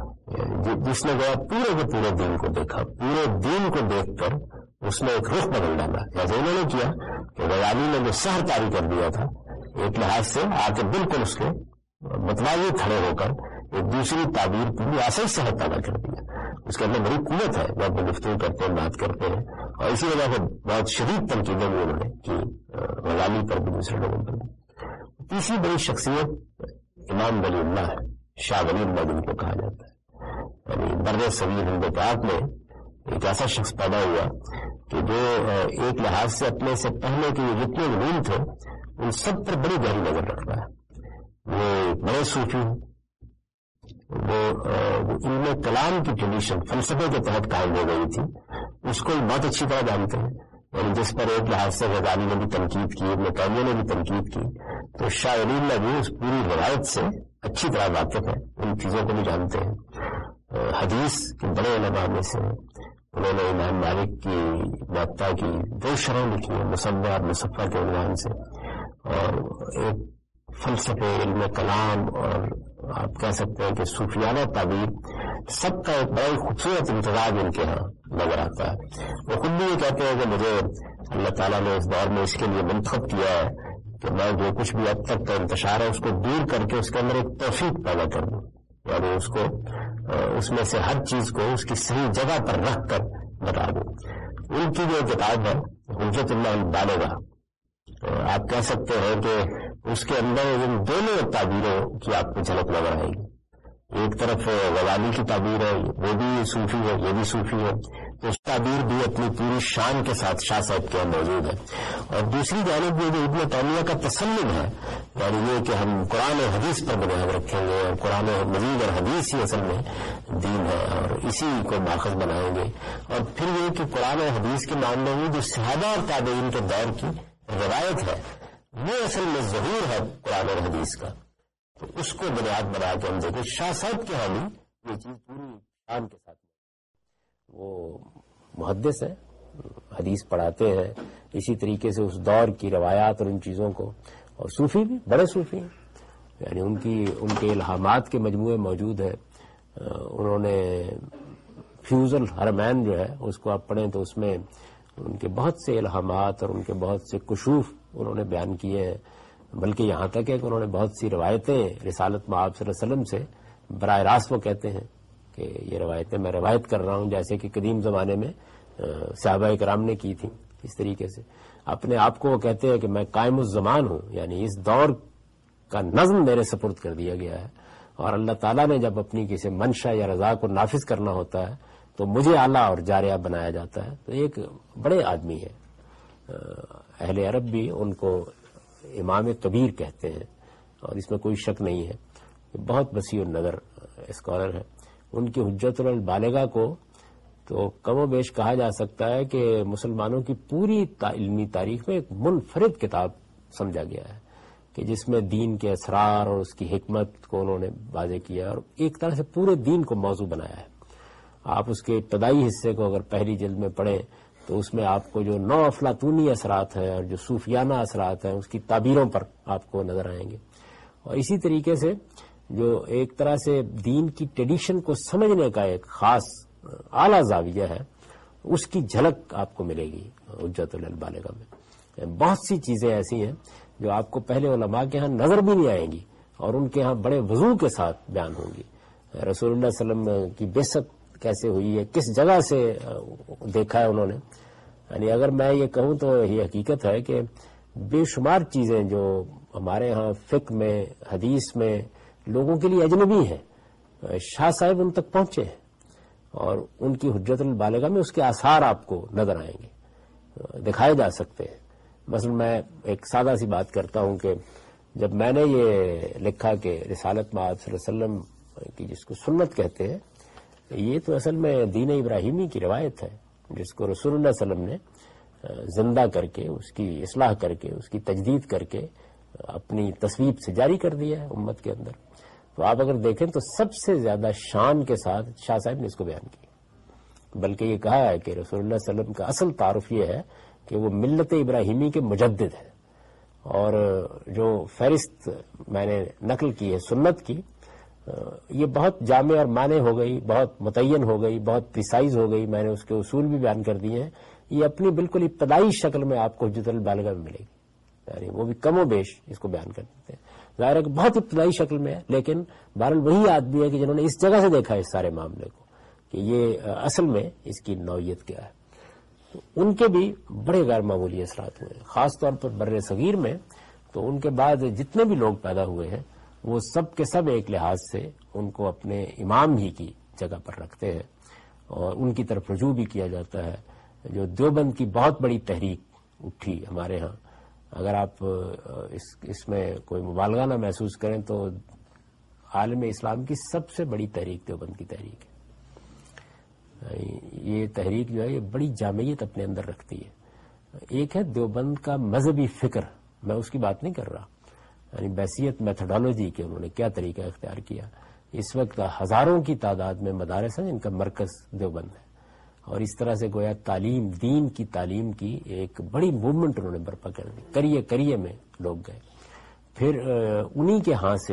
جس نے گیا پورے کے پورے دین کو دیکھا، پورے دین کو دیکھ کر اس نے ایک رخ بدل ڈالا. جیسے انہوں نے کیا کہ غزالی نے جو سحر طاری کر دیا تھا، ایک لحاظ سے آ کے بالکل اس کے متوازی کھڑے ہو کر ایک دوسری تعبیر پوری ایسے ہی سحر پیدا کر دیا. اس کے اندر بڑی قوت ہے جب وہ گفتگو کرتے ہیں، بات کرتے ہیں، اور اسی وجہ سے بہت شدید تنقیدیں بھی انہوں نے کی غزالی پر بھی، دوسرے لوگوں پر بھی. تیسری بڑی شخصیت امام ولی اللہ ہے، شاہ ولی اللہ جن کو کہا جاتا ہے. یعنی بر صغیر ہند پاک میں ایک ایسا شخص پیدا ہوا کہ جو ایک لحاظ سے اپنے سے پہلے کے یہ جتنے علوم تھے ان سب پر بڑی گہری نظر رکھتا ہے. وہ بڑے صوفی ہیں، وہ علم کلام کی ٹریڈیشن فلسفے کے تحت قائم ہو گئی تھی، اس کو بہت اچھی طرح جانتے ہیں. یعنی جس پر ایک لحاظ سے غزالی نے بھی تنقید کی، ابن تیمیہ نے بھی تنقید کی، تو شاہ ولی اللہ بھی اس پوری روایت سے اچھی طرح واقف ہے، ان چیزوں کو بھی جانتے ہیں. حدیث کے بڑے علماء میں سے انہوں نے امام مالک کی موطا کی 2 شرح لکھی ہیں، مصنف اور مصفہ کے عنوان سے، اور ایک فلسفے، علم کلام اور آپ کہہ سکتے ہیں کہ صوفیانہ تعبیر، سب کا ایک بڑا خوبصورت امتزاج ان کے ہاں نظر آتا ہے. وہ خود بھی یہ کہتے ہیں کہ مجھے اللہ تعالیٰ نے اس دور میں اس کے لیے منتخب کیا ہے کہ میں جو کچھ بھی اب تک کا انتشار ہے اس کو دور کر کے اس کے اندر ایک توفیق پیدا کر دوں، یعنی اس کو اس میں سے ہر چیز کو اس کی صحیح جگہ پر رکھ کر بتا دوں. ان کی جو کتاب ہے حجت اللہ البالغہ، آپ کہہ سکتے ہیں کہ اس کے اندر ان دونوں تعبیروں کی آپ کو جھلک نظر آئے گی. ایک طرف غزالی کی تعبیر ہے، وہ بھی صوفی ہے، یہ بھی صوفی ہے، تو اس تعبیر بھی اپنی پوری شان کے ساتھ شاہ صاحب کے یہاں موجود ہے. اور دوسری جانب یہ جو ابن تیمیہ کا تسلم ہے، یعنی یہ کہ ہم قرآن و حدیث پر بنیاد رکھیں گے اور قرآن و مجید اور حدیث ہی اصل میں دین ہے اور اسی کو ماخذ بنائیں گے. اور پھر یہ کہ قرآن و حدیث کے معاملے میں جو صحابہ اور تابعین کے دور کی روایت ہے وہ اصل میں ظہور ہے قرآن اور حدیث کا، تو اس کو بنیاد بنا کے ہم دیکھیں. شاہ صاحب کے حالی یہ چیز پوری شان کے ساتھ، وہ محدث ہیں، حدیث پڑھاتے ہیں، اسی طریقے سے اس دور کی روایات اور ان چیزوں کو، اور صوفی بھی بڑے صوفی ہیں، یعنی ان کے الہامات کے مجموعے موجود ہیں. انہوں نے فیوز الحرمین جو ہے اس کو آپ پڑھیں تو اس میں ان کے بہت سے الہامات اور ان کے بہت سے کشوف انہوں نے بیان کیے ہیں، بلکہ یہاں تک ہے کہ انہوں نے بہت سی روایتیں رسالت مآب صلی اللہ علیہ وسلم سے براہ راست وہ کہتے ہیں کہ یہ روایتیں میں روایت کر رہا ہوں، جیسے کہ قدیم زمانے میں صحابہ کرام نے کی تھیں. اس طریقے سے اپنے آپ کو وہ کہتے ہیں کہ میں قائم الزمان ہوں، یعنی اس دور کا نظم میرے سپرد کر دیا گیا ہے، اور اللہ تعالیٰ نے جب اپنی کسی منشا یا رضا کو نافذ کرنا ہوتا ہے تو مجھے اعلیٰ اور جاریہ بنایا جاتا ہے. تو ایک بڑے آدمی ہے، اہل عرب بھی ان کو امام کبیر کہتے ہیں، اور اس میں کوئی شک نہیں ہے کہ بہت وسیع النظر اسکالر ہے. ان کی حجت البالغہ کو تو کم و بیش کہا جا سکتا ہے کہ مسلمانوں کی پوری علمی تاریخ میں ایک منفرد کتاب سمجھا گیا ہے کہ جس میں دین کے اسرار اور اس کی حکمت کو انہوں نے واضح کیا اور ایک طرح سے پورے دین کو موضوع بنایا ہے. آپ اس کے ابتدائی حصے کو اگر پہلی جلد میں پڑھیں تو اس میں آپ کو جو نو افلاطونی اثرات ہیں اور جو صوفیانہ اثرات ہیں اس کی تعبیروں پر آپ کو نظر آئیں گے. اور اسی طریقے سے جو ایک طرح سے دین کی ٹریڈیشن کو سمجھنے کا ایک خاص اعلیٰ زاویہ ہے، اس کی جھلک آپ کو ملے گی حجت البالغہ میں۔ بہت سی چیزیں ایسی ہیں جو آپ کو پہلے علماء کے ہاں نظر بھی نہیں آئیں گی اور ان کے ہاں بڑے وضوح کے ساتھ بیان ہوں گی۔ رسول اللہ صلی اللہ علیہ وسلم کی بعثت کیسے ہوئی ہے، کس جگہ سے دیکھا ہے انہوں نے، یعنی اگر میں یہ کہوں تو یہ حقیقت ہے کہ بے شمار چیزیں جو ہمارے ہاں فقہ میں، حدیث میں لوگوں کے لیے اجنبی ہیں، شاہ صاحب ان تک پہنچے ہیں اور ان کی حجت البالغہ میں اس کے آثار آپ کو نظر آئیں گے، دکھائے جا سکتے ہیں۔ مثلا میں ایک سادہ سی بات کرتا ہوں کہ جب میں نے یہ لکھا کہ رسالت مآب صلی اللہ علیہ وسلم کی جس کو سنت کہتے ہیں، یہ تو اصل میں دین ابراہیمی کی روایت ہے جس کو رسول اللہ صلی اللہ علیہ وسلم نے زندہ کر کے، اس کی اصلاح کر کے، اس کی تجدید کر کے اپنی تصویب سے جاری کر دیا ہے امت کے اندر۔ تو آپ اگر دیکھیں تو سب سے زیادہ شان کے ساتھ شاہ صاحب نے اس کو بیان کیا، بلکہ یہ کہا ہے کہ رسول اللہ صلی اللہ علیہ وسلم کا اصل تعارف یہ ہے کہ وہ ملت ابراہیمی کے مجدد ہیں، اور جو فہرست میں نے نقل کی ہے سنت کی، یہ بہت جامع اور معنی ہو گئی، بہت متعین ہو گئی، بہت پریسائز ہو گئی، میں نے اس کے اصول بھی بیان کر دیے ہیں۔ یہ اپنی بالکل ابتدائی شکل میں آپ کو حجت البالغہ میں ملے گی، یعنی وہ بھی کم و بیش اس کو بیان کر دیتے ہیں۔ ظاہر ہے کہ بہت ابتدائی شکل میں ہے، لیکن بہرحال وہی آدمی ہے کہ جنہوں نے اس جگہ سے دیکھا ہے اس سارے معاملے کو کہ یہ اصل میں اس کی نوعیت کیا ہے۔ تو ان کے بھی بڑے غیر معمولی اثرات ہوئے، خاص طور پر بر صغیر میں۔ تو ان کے بعد جتنے بھی لوگ پیدا ہوئے ہیں وہ سب کے سب ایک لحاظ سے ان کو اپنے امام ہی کی جگہ پر رکھتے ہیں اور ان کی طرف رجوع بھی کیا جاتا ہے۔ جو دیوبند کی بہت بڑی تحریک اٹھی ہمارے ہاں، اگر آپ اس میں کوئی مبالغہ نہ محسوس کریں تو عالم اسلام کی سب سے بڑی تحریک دیوبند کی تحریک ہے۔ یہ تحریک جو ہے یہ بڑی جامعیت اپنے اندر رکھتی ہے۔ ایک ہے دیوبند کا مذہبی فکر، میں اس کی بات نہیں کر رہا، یعنی بحیثیت میتھڈالوجی کے انہوں نے کیا طریقہ اختیار کیا۔ اس وقت ہزاروں کی تعداد میں مدارس ہیں جن کا مرکز دیوبند ہے، اور اس طرح سے گویا تعلیم، دین کی تعلیم کی ایک بڑی موومنٹ انہوں نے برپا کر دی، کریے کریے میں لوگ گئے۔ پھر انہی کے ہاں سے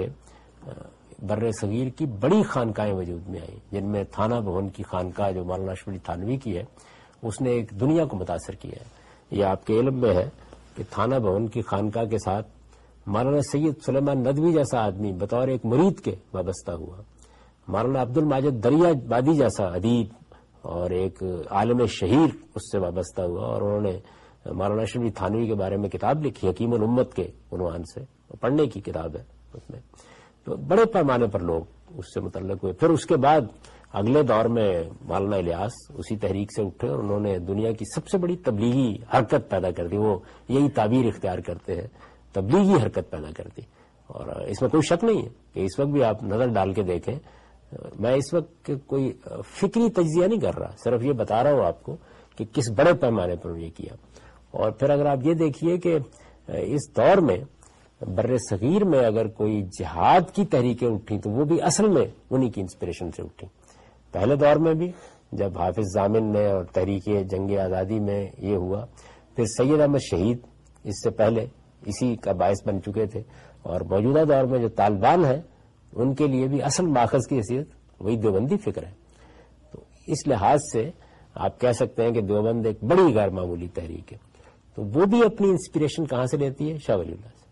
بر صغیر کی بڑی خانقاہیں وجود میں آئیں، جن میں تھانہ بھون کی خانقاہ جو مولانا اشرف تھانوی کی ہے، اس نے ایک دنیا کو متاثر کیا ہے۔ یہ آپ کے علم میں ہے کہ تھانہ بھون کی خانقاہ کے ساتھ مولانا سید سلیمان ندوی جیسا آدمی بطور ایک مرید کے وابستہ ہوا، مولانا عبد الماجد دریا بادی جیسا ادیب اور ایک عالم شہیر اس سے وابستہ ہوا، اور انہوں نے مولانا اشرف تھانوی کے بارے میں کتاب لکھی حکیم الامت کے عنوان سے، پڑھنے کی کتاب ہے اس میں۔ تو بڑے پیمانے پر لوگ اس سے متعلق ہوئے۔ پھر اس کے بعد اگلے دور میں مولانا الیاس اسی تحریک سے اٹھے اور انہوں نے دنیا کی سب سے بڑی تبلیغی حرکت پیدا کر دی، وہ یہی تعبیر اختیار کرتے ہیں، تبلیغی حرکت پیدا کر دی۔ اور اس میں کوئی شک نہیں ہے کہ اس وقت بھی آپ نظر ڈال کے دیکھیں، میں اس وقت کوئی فکری تجزیہ نہیں کر رہا، صرف یہ بتا رہا ہوں آپ کو کہ کس بڑے پیمانے پر یہ کیا۔ اور پھر اگر آپ یہ دیکھیے کہ اس دور میں بر صغیر میں اگر کوئی جہاد کی تحریکیں اٹھیں تو وہ بھی اصل میں انہی کی انسپریشن سے اٹھیں۔ پہلے دور میں بھی جب حافظ ضامن نے اور تحریک جنگ آزادی میں یہ ہوا، پھر سید احمد شہید اس سے پہلے اسی کا باعث بن چکے تھے، اور موجودہ دور میں جو طالبان ہیں ان کے لیے بھی اصل ماخذ کی حیثیت وہی دیوبندی فکر ہے۔ تو اس لحاظ سے آپ کہہ سکتے ہیں کہ دیوبند ایک بڑی غیر معمولی تحریک ہے۔ تو وہ بھی اپنی انسپریشن کہاں سے لیتی ہے؟ شاہ ولی اللہ سے،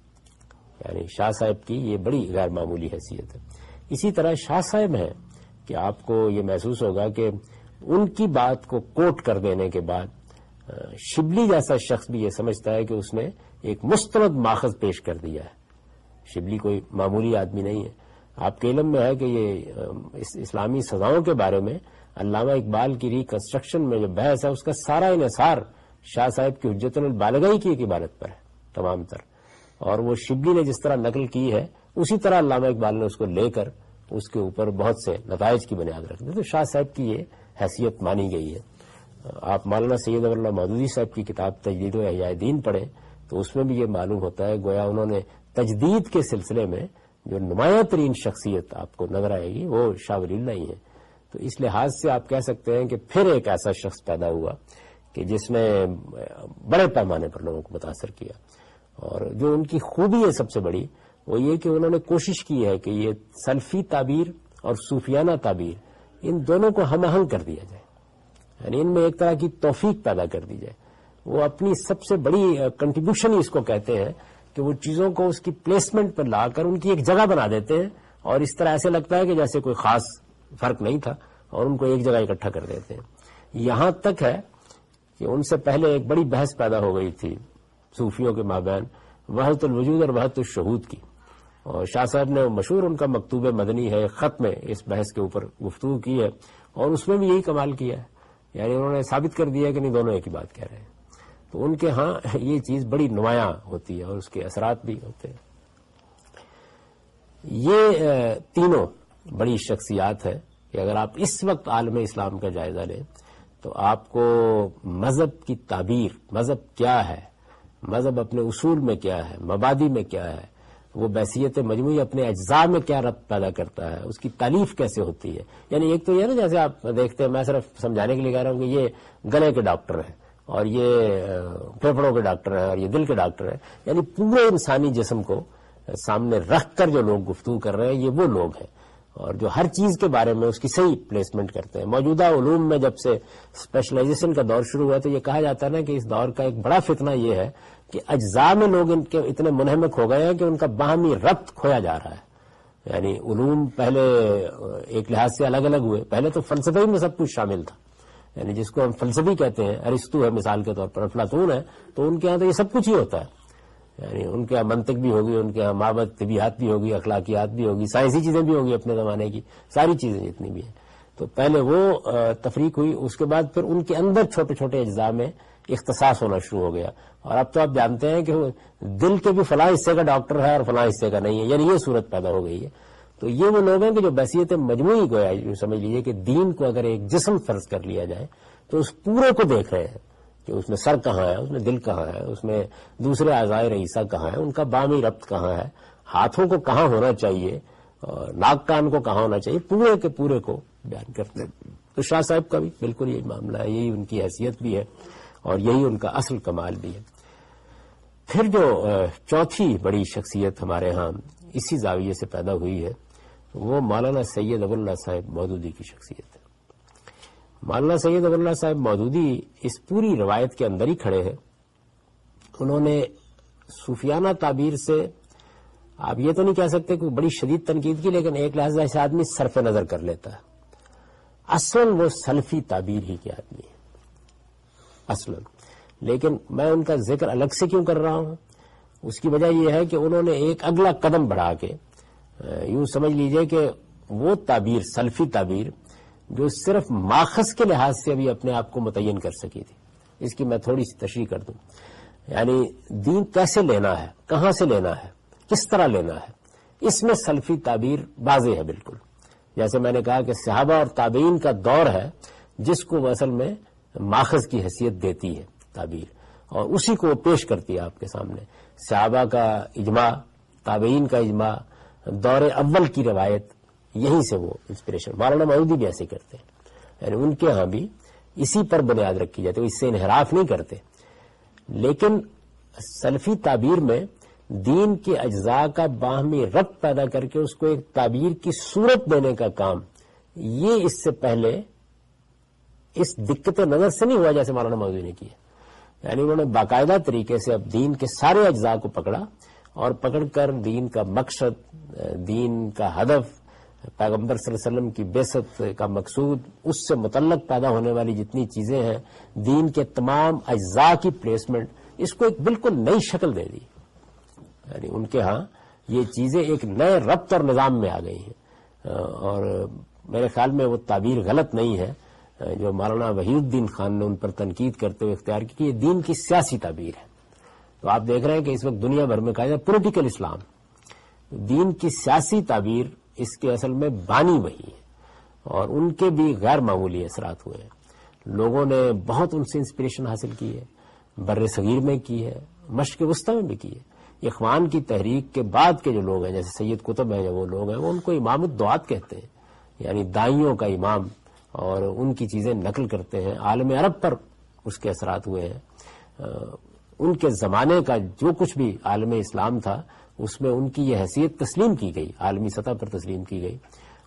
یعنی شاہ صاحب کی یہ بڑی غیر معمولی حیثیت ہے۔ اسی طرح شاہ صاحب ہیں کہ آپ کو یہ محسوس ہوگا کہ ان کی بات کو کوٹ کر دینے کے بعد شبلی جیسا شخص بھی یہ سمجھتا ہے کہ اس نے ایک مستند ماخذ پیش کر دیا ہے۔ شبلی کوئی معمولی آدمی نہیں ہے۔ آپ کے علم میں ہے کہ یہ اسلامی سزاؤں کے بارے میں علامہ اقبال کی ریکنسٹرکشن میں جو بحث ہے اس کا سارا انحصار شاہ صاحب کی حجت البالغہ کی ایک عبارت پر ہے تمام تر، اور وہ شبلی نے جس طرح نقل کی ہے اسی طرح علامہ اقبال نے اس کو لے کر اس کے اوپر بہت سے نتائج کی بنیاد رکھ دی۔ تو شاہ صاحب کی یہ حیثیت مانی گئی ہے۔ آپ مولانا سید اللہ مودودی صاحب کی کتاب تجدید و احیاء دین پڑھیں تو اس میں بھی یہ معلوم ہوتا ہے گویا انہوں نے تجدید کے سلسلے میں جو نمایاں ترین شخصیت آپ کو نظر آئے گی وہ شاہ ولی اللہ ہی ہے۔ تو اس لحاظ سے آپ کہہ سکتے ہیں کہ پھر ایک ایسا شخص پیدا ہوا کہ جس نے بڑے پیمانے پر لوگوں کو متاثر کیا، اور جو ان کی خوبی ہے سب سے بڑی وہ یہ کہ انہوں نے کوشش کی ہے کہ یہ سلفی تعبیر اور صوفیانہ تعبیر ان دونوں کو ہم آہنگ کر دیا جائے، یعنی ان میں ایک طرح کی توفیق پیدا کر دی جائے. وہ اپنی سب سے بڑی کنٹریبیوشن ہی اس کو کہتے ہیں کہ وہ چیزوں کو اس کی پلیسمنٹ پر لا کر ان کی ایک جگہ بنا دیتے ہیں، اور اس طرح ایسے لگتا ہے کہ جیسے کوئی خاص فرق نہیں تھا، اور ان کو ایک جگہ اکٹھا کر دیتے ہیں. یہاں تک ہے کہ ان سے پہلے ایک بڑی بحث پیدا ہو گئی تھی صوفیوں کے مابین وحدت الوجود اور وحدت الشہود کی، اور شاہ صاحب نے مشہور ان کا مکتوب مدنی ہے، خط میں اس بحث کے اوپر گفتگو کی ہے، اور اس میں بھی یہی کمال کیا ہے. یعنی انہوں نے ثابت کر دیا کہ نہیں، دونوں ایک ہی بات کہہ رہے ہیں. تو ان کے ہاں یہ چیز بڑی نمایاں ہوتی ہے اور اس کے اثرات بھی ہوتے ہیں. یہ تینوں بڑی شخصیات ہے کہ اگر آپ اس وقت عالم اسلام کا جائزہ لیں تو آپ کو مذہب کی تعبیر، مذہب کیا ہے، مذہب اپنے اصول میں کیا ہے، مبادی میں کیا ہے، وہ بحثیت مجموعی اپنے اجزاء میں کیا ربط پیدا کرتا ہے، اس کی تالیف کیسے ہوتی ہے. یعنی ایک تو یہ نا، جیسے آپ دیکھتے ہیں، میں صرف سمجھانے کے لیے کہہ رہا ہوں کہ یہ گلے کے ڈاکٹر ہیں اور یہ پھیپھڑوں کے ڈاکٹر ہیں اور یہ دل کے ڈاکٹر ہیں، یعنی پورے انسانی جسم کو سامنے رکھ کر جو لوگ گفتگو کر رہے ہیں یہ وہ لوگ ہیں، اور جو ہر چیز کے بارے میں اس کی صحیح پلیسمنٹ کرتے ہیں. موجودہ علوم میں جب سے اسپیشلائزیشن کا دور شروع ہوا تو یہ کہا جاتا ہے نا کہ اس دور کا ایک بڑا فتنہ یہ ہے کہ اجزاء میں لوگ ان کے اتنے منہمک ہو گئے ہیں کہ ان کا باہمی ربط کھویا جا رہا ہے. یعنی علوم پہلے ایک لحاظ سے الگ الگ ہوئے، پہلے تو فلسفے میں سب کچھ شامل تھا، یعنی جس کو ہم فلسفی کہتے ہیں، ارسطو ہے مثال کے طور پر، افلاطون ہے، تو ان کے ہاں تو یہ سب کچھ ہی ہوتا ہے. یعنی ان کے منطق بھی ہوگی، ان کے مابعد طبیعت بھی ہوگی، اخلاقیات بھی ہوگی، سائنسی چیزیں بھی ہوگی اپنے زمانے کی، ساری چیزیں جتنی بھی ہیں. تو پہلے وہ تفریق ہوئی، اس کے بعد پھر ان کے اندر چھوٹے چھوٹے اجزاء میں اختصاص ہونا شروع ہو گیا. اور اب تو آپ جانتے ہیں کہ دل کے بھی فلاں حصے کا ڈاکٹر ہے اور فلاں حصے کا نہیں ہے، یعنی یہ صورت پیدا ہو گئی ہے. تو یہ وہ لوگ ہیں کہ جو بحثیت مجموعی کو ہے، سمجھ لیجیے کہ دین کو اگر ایک جسم فرض کر لیا جائے تو اس پورے کو دیکھ رہے ہیں کہ اس میں سر کہاں ہے، اس میں دل کہاں ہے، اس میں دوسرے اعضائے رئیسہ کہاں ہے، ان کا باہمی ربط کہاں ہے، ہاتھوں کو کہاں ہونا چاہیے اور ناک کان کو کہاں ہونا چاہیے، پورے کے پورے کو بیان کرتے ہیں. تو شاہ صاحب کا بھی بالکل یہی معاملہ ہے، یہی ان کی حیثیت بھی ہے اور یہی ان کا اصل کمال بھی ہے. پھر جو چوتھی بڑی شخصیت ہمارے ہاں اسی زاویے سے پیدا ہوئی ہے وہ مولانا سید ابو اللہ صاحب مودودی کی شخصیت ہے. مولانا سید ابو اللہ صاحب مودودی اس پوری روایت کے اندر ہی کھڑے ہیں. انہوں نے صوفیانہ تعبیر سے آپ یہ تو نہیں کہہ سکتے کہ بڑی شدید تنقید کی، لیکن ایک لحاظ سے آدمی صرف نظر کر لیتا ہے. اصلاً وہ سلفی تعبیر ہی کے آدمی ہے اصلاً. لیکن میں ان کا ذکر الگ سے کیوں کر رہا ہوں، اس کی وجہ یہ ہے کہ انہوں نے ایک اگلا قدم بڑھا کے یوں سمجھ لیجئے کہ وہ تعبیر، سلفی تعبیر، جو صرف ماخذ کے لحاظ سے ابھی اپنے آپ کو متعین کر سکی تھی، اس کی میں تھوڑی سی تشریح کر دوں. یعنی دین کیسے لینا ہے، کہاں سے لینا ہے، کس طرح لینا ہے، اس میں سلفی تعبیر واضح ہے بالکل. جیسے میں نے کہا کہ صحابہ اور تابعین کا دور ہے جس کو وہ اصل میں ماخذ کی حیثیت دیتی ہے تعبیر، اور اسی کو پیش کرتی ہے آپ کے سامنے. صحابہ کا اجماع، تابعین کا اجماع، دور اول کی روایت، یہیں سے وہ انسپریشن. مولانا مودودی بھی ایسے کرتے ہیں، یعنی ان کے ہاں بھی اسی پر بنیاد رکھی جاتی ہے، وہ اس سے انحراف نہیں کرتے. لیکن سلفی تعبیر میں دین کے اجزاء کا باہمی ربط پیدا کر کے اس کو ایک تعبیر کی صورت دینے کا کام، یہ اس سے پہلے اس دقت نظر سے نہیں ہوا جیسے مولانا مودودی نے کیا. یعنی انہوں نے باقاعدہ طریقے سے اب دین کے سارے اجزاء کو پکڑا اور پکڑ کر دین کا مقصد، دین کا ہدف، پیغمبر صلی اللہ علیہ وسلم کی بعثت کا مقصود، اس سے متعلق پیدا ہونے والی جتنی چیزیں ہیں، دین کے تمام اجزاء کی پلیسمنٹ، اس کو ایک بالکل نئی شکل دے دی. یعنی ان کے ہاں یہ چیزیں ایک نئے ربط اور نظام میں آ گئی ہیں. اور میرے خیال میں وہ تعبیر غلط نہیں ہے جو مولانا وحید الدین خان نے ان پر تنقید کرتے ہوئے اختیار کی کہ یہ دین کی سیاسی تعبیر ہے. تو آپ دیکھ رہے ہیں کہ اس وقت دنیا بھر میں کہا جائے پولیٹیکل اسلام، دین کی سیاسی تعبیر، اس کے اصل میں بانی وہی ہے اور ان کے بھی غیر معمولی اثرات ہوئے ہیں. لوگوں نے بہت ان سے انسپریشن حاصل کی ہے، بر صغیر میں کی ہے، مشرق وسطی میں بھی کی ہے. اخوان کی تحریک کے بعد کے جو لوگ ہیں جیسے سید قطب ہیں یا وہ لوگ ہیں، وہ ان کو امام الدعات کہتے ہیں، یعنی دائیوں کا امام، اور ان کی چیزیں نقل کرتے ہیں. عالم عرب پر اس کے اثرات ہوئے ہیں. ان کے زمانے کا جو کچھ بھی عالم اسلام تھا اس میں ان کی یہ حیثیت تسلیم کی گئی، عالمی سطح پر تسلیم کی گئی.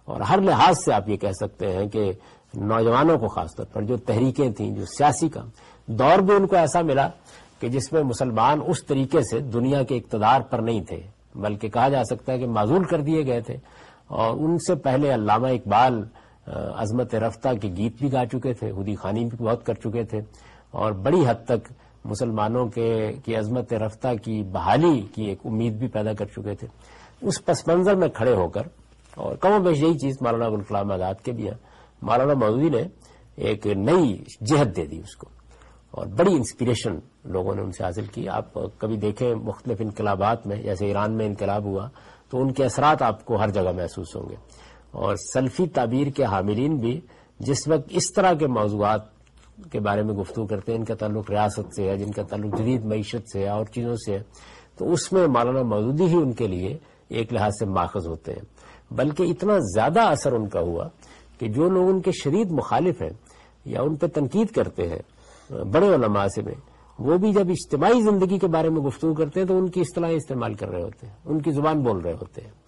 اور ہر لحاظ سے آپ یہ کہہ سکتے ہیں کہ نوجوانوں کو خاص طور پر جو تحریکیں تھیں، جو سیاسی کا دور بھی ان کو ایسا ملا کہ جس میں مسلمان اس طریقے سے دنیا کے اقتدار پر نہیں تھے، بلکہ کہا جا سکتا ہے کہ معزول کر دیے گئے تھے. اور ان سے پہلے علامہ اقبال عظمت رفتہ کے گیت بھی گا چکے تھے، ہودی خوانی بھی بہت کر چکے تھے، اور بڑی حد تک مسلمانوں کی عظمت رفتہ کی بحالی کی ایک امید بھی پیدا کر چکے تھے. اس پس منظر میں کھڑے ہو کر، اور کم و بیش یہی چیز مولانا ابوالکلام آزاد کے بھی ہے، مولانا مودودی نے ایک نئی جہت دے دی اس کو، اور بڑی انسپریشن لوگوں نے ان سے حاصل کی. آپ کبھی دیکھیں مختلف انقلابات میں، جیسے ایران میں انقلاب ہوا تو ان کے اثرات آپ کو ہر جگہ محسوس ہوں گے. اور سلفی تعبیر کے حاملین بھی جس وقت اس طرح کے موضوعات کے بارے میں گفتگو کرتے ہیں، ان کا تعلق ریاست سے ہے، جن کا تعلق جدید معیشت سے ہے اور چیزوں سے ہے، تو اس میں مولانا مودودی ہی ان کے لیے ایک لحاظ سے ماخذ ہوتے ہیں. بلکہ اتنا زیادہ اثر ان کا ہوا کہ جو لوگ ان کے شدید مخالف ہیں یا ان پہ تنقید کرتے ہیں بڑے علماء سے میں، وہ بھی جب اجتماعی زندگی کے بارے میں گفتگو کرتے ہیں تو ان کی اصطلاحیں استعمال کر رہے ہوتے ہیں، ان کی زبان بول رہے ہوتے ہیں.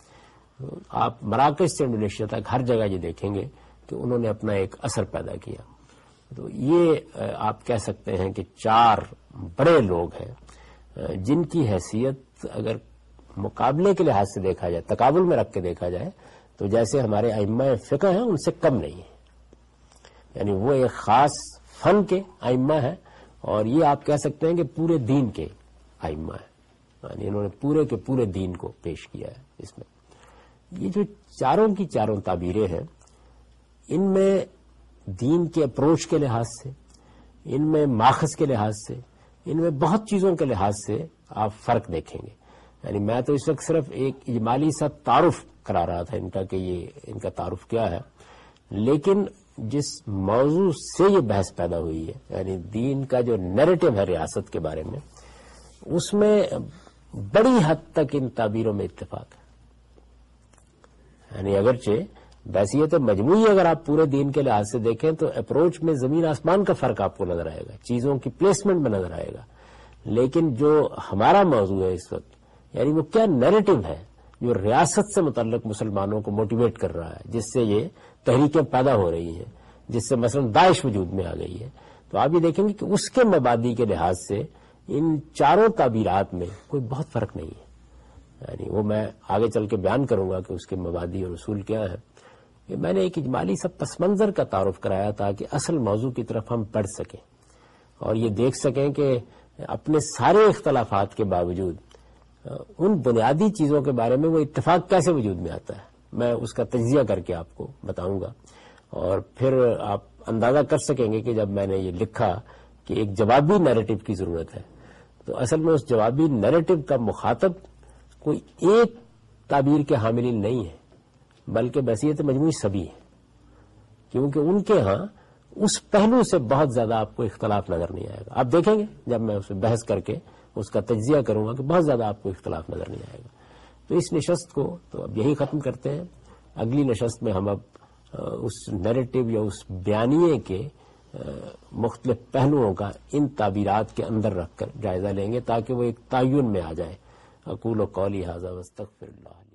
آپ مراکش سے انڈونیشیا تک ہر جگہ یہ دیکھیں گے کہ انہوں نے اپنا ایک اثر پیدا کیا. تو یہ آپ کہہ سکتے ہیں کہ 4 بڑے لوگ ہیں جن کی حیثیت اگر مقابلے کے لحاظ سے دیکھا جائے، تقابل میں رکھ کے دیکھا جائے، تو جیسے ہمارے ائمہ فقہ ہیں ان سے کم نہیں ہے. یعنی وہ ایک خاص فن کے ائمہ ہیں، اور یہ آپ کہہ سکتے ہیں کہ پورے دین کے ائمہ ہیں. یعنی انہوں نے پورے کے پورے دین کو پیش کیا ہے اس میں. یہ جو چاروں کی چاروں تعبیریں ہیں، ان میں دین کے اپروچ کے لحاظ سے، ان میں ماخذ کے لحاظ سے، ان میں بہت چیزوں کے لحاظ سے آپ فرق دیکھیں گے. یعنی میں تو اس وقت صرف ایک اجمالی سا تعارف کرا رہا تھا ان کا کہ یہ ان کا تعارف کیا ہے، لیکن جس موضوع سے یہ بحث پیدا ہوئی ہے، یعنی دین کا جو نیریٹو ہے ریاست کے بارے میں، اس میں بڑی حد تک ان تعبیروں میں اتفاق ہے. یعنی اگرچہ بحثیت مجموعی اگر آپ پورے دین کے لحاظ سے دیکھیں تو اپروچ میں زمین آسمان کا فرق آپ کو نظر آئے گا، چیزوں کی پلیسمنٹ میں نظر آئے گا. لیکن جو ہمارا موضوع ہے اس وقت، یعنی وہ کیا نیریٹو ہے جو ریاست سے متعلق مسلمانوں کو موٹیویٹ کر رہا ہے، جس سے یہ تحریکیں پیدا ہو رہی ہیں، جس سے مثلا داعش وجود میں آ گئی ہے، تو آپ یہ دیکھیں گے کہ اس کے مبادی کے لحاظ سے ان چاروں تعبیرات میں کوئی بہت فرق نہیں ہے. یعنی وہ میں آگے چل کے بیان کروں گا کہ اس کے مبادی اور اصول کیا ہے. کہ میں نے ایک اجمالی سا پس منظر کا تعارف کرایا تاکہ اصل موضوع کی طرف ہم بڑھ سکیں اور یہ دیکھ سکیں کہ اپنے سارے اختلافات کے باوجود ان بنیادی چیزوں کے بارے میں وہ اتفاق کیسے وجود میں آتا ہے. میں اس کا تجزیہ کر کے آپ کو بتاؤں گا، اور پھر آپ اندازہ کر سکیں گے کہ جب میں نے یہ لکھا کہ ایک جوابی نیریٹو کی ضرورت ہے، تو اصل میں اس جوابی نیریٹو کا مخاطب کوئی ایک تعبیر کے حاملین نہیں ہے، بلکہ بحثیت مجموعی سبھی ہے، کیونکہ ان کے ہاں اس پہلو سے بہت زیادہ آپ کو اختلاف نظر نہیں آئے گا. آپ دیکھیں گے جب میں اسے بحث کر کے اس کا تجزیہ کروں گا کہ بہت زیادہ آپ کو اختلاف نظر نہیں آئے گا. تو اس نشست کو تو اب یہی ختم کرتے ہیں. اگلی نشست میں ہم اب اس نیریٹو یا اس بیانیے کے مختلف پہلوؤں کا ان تعبیرات کے اندر رکھ کر جائزہ لیں گے تاکہ وہ ایک تعین میں آ جائے. اقول قولی ھذا واستغفر اللہ.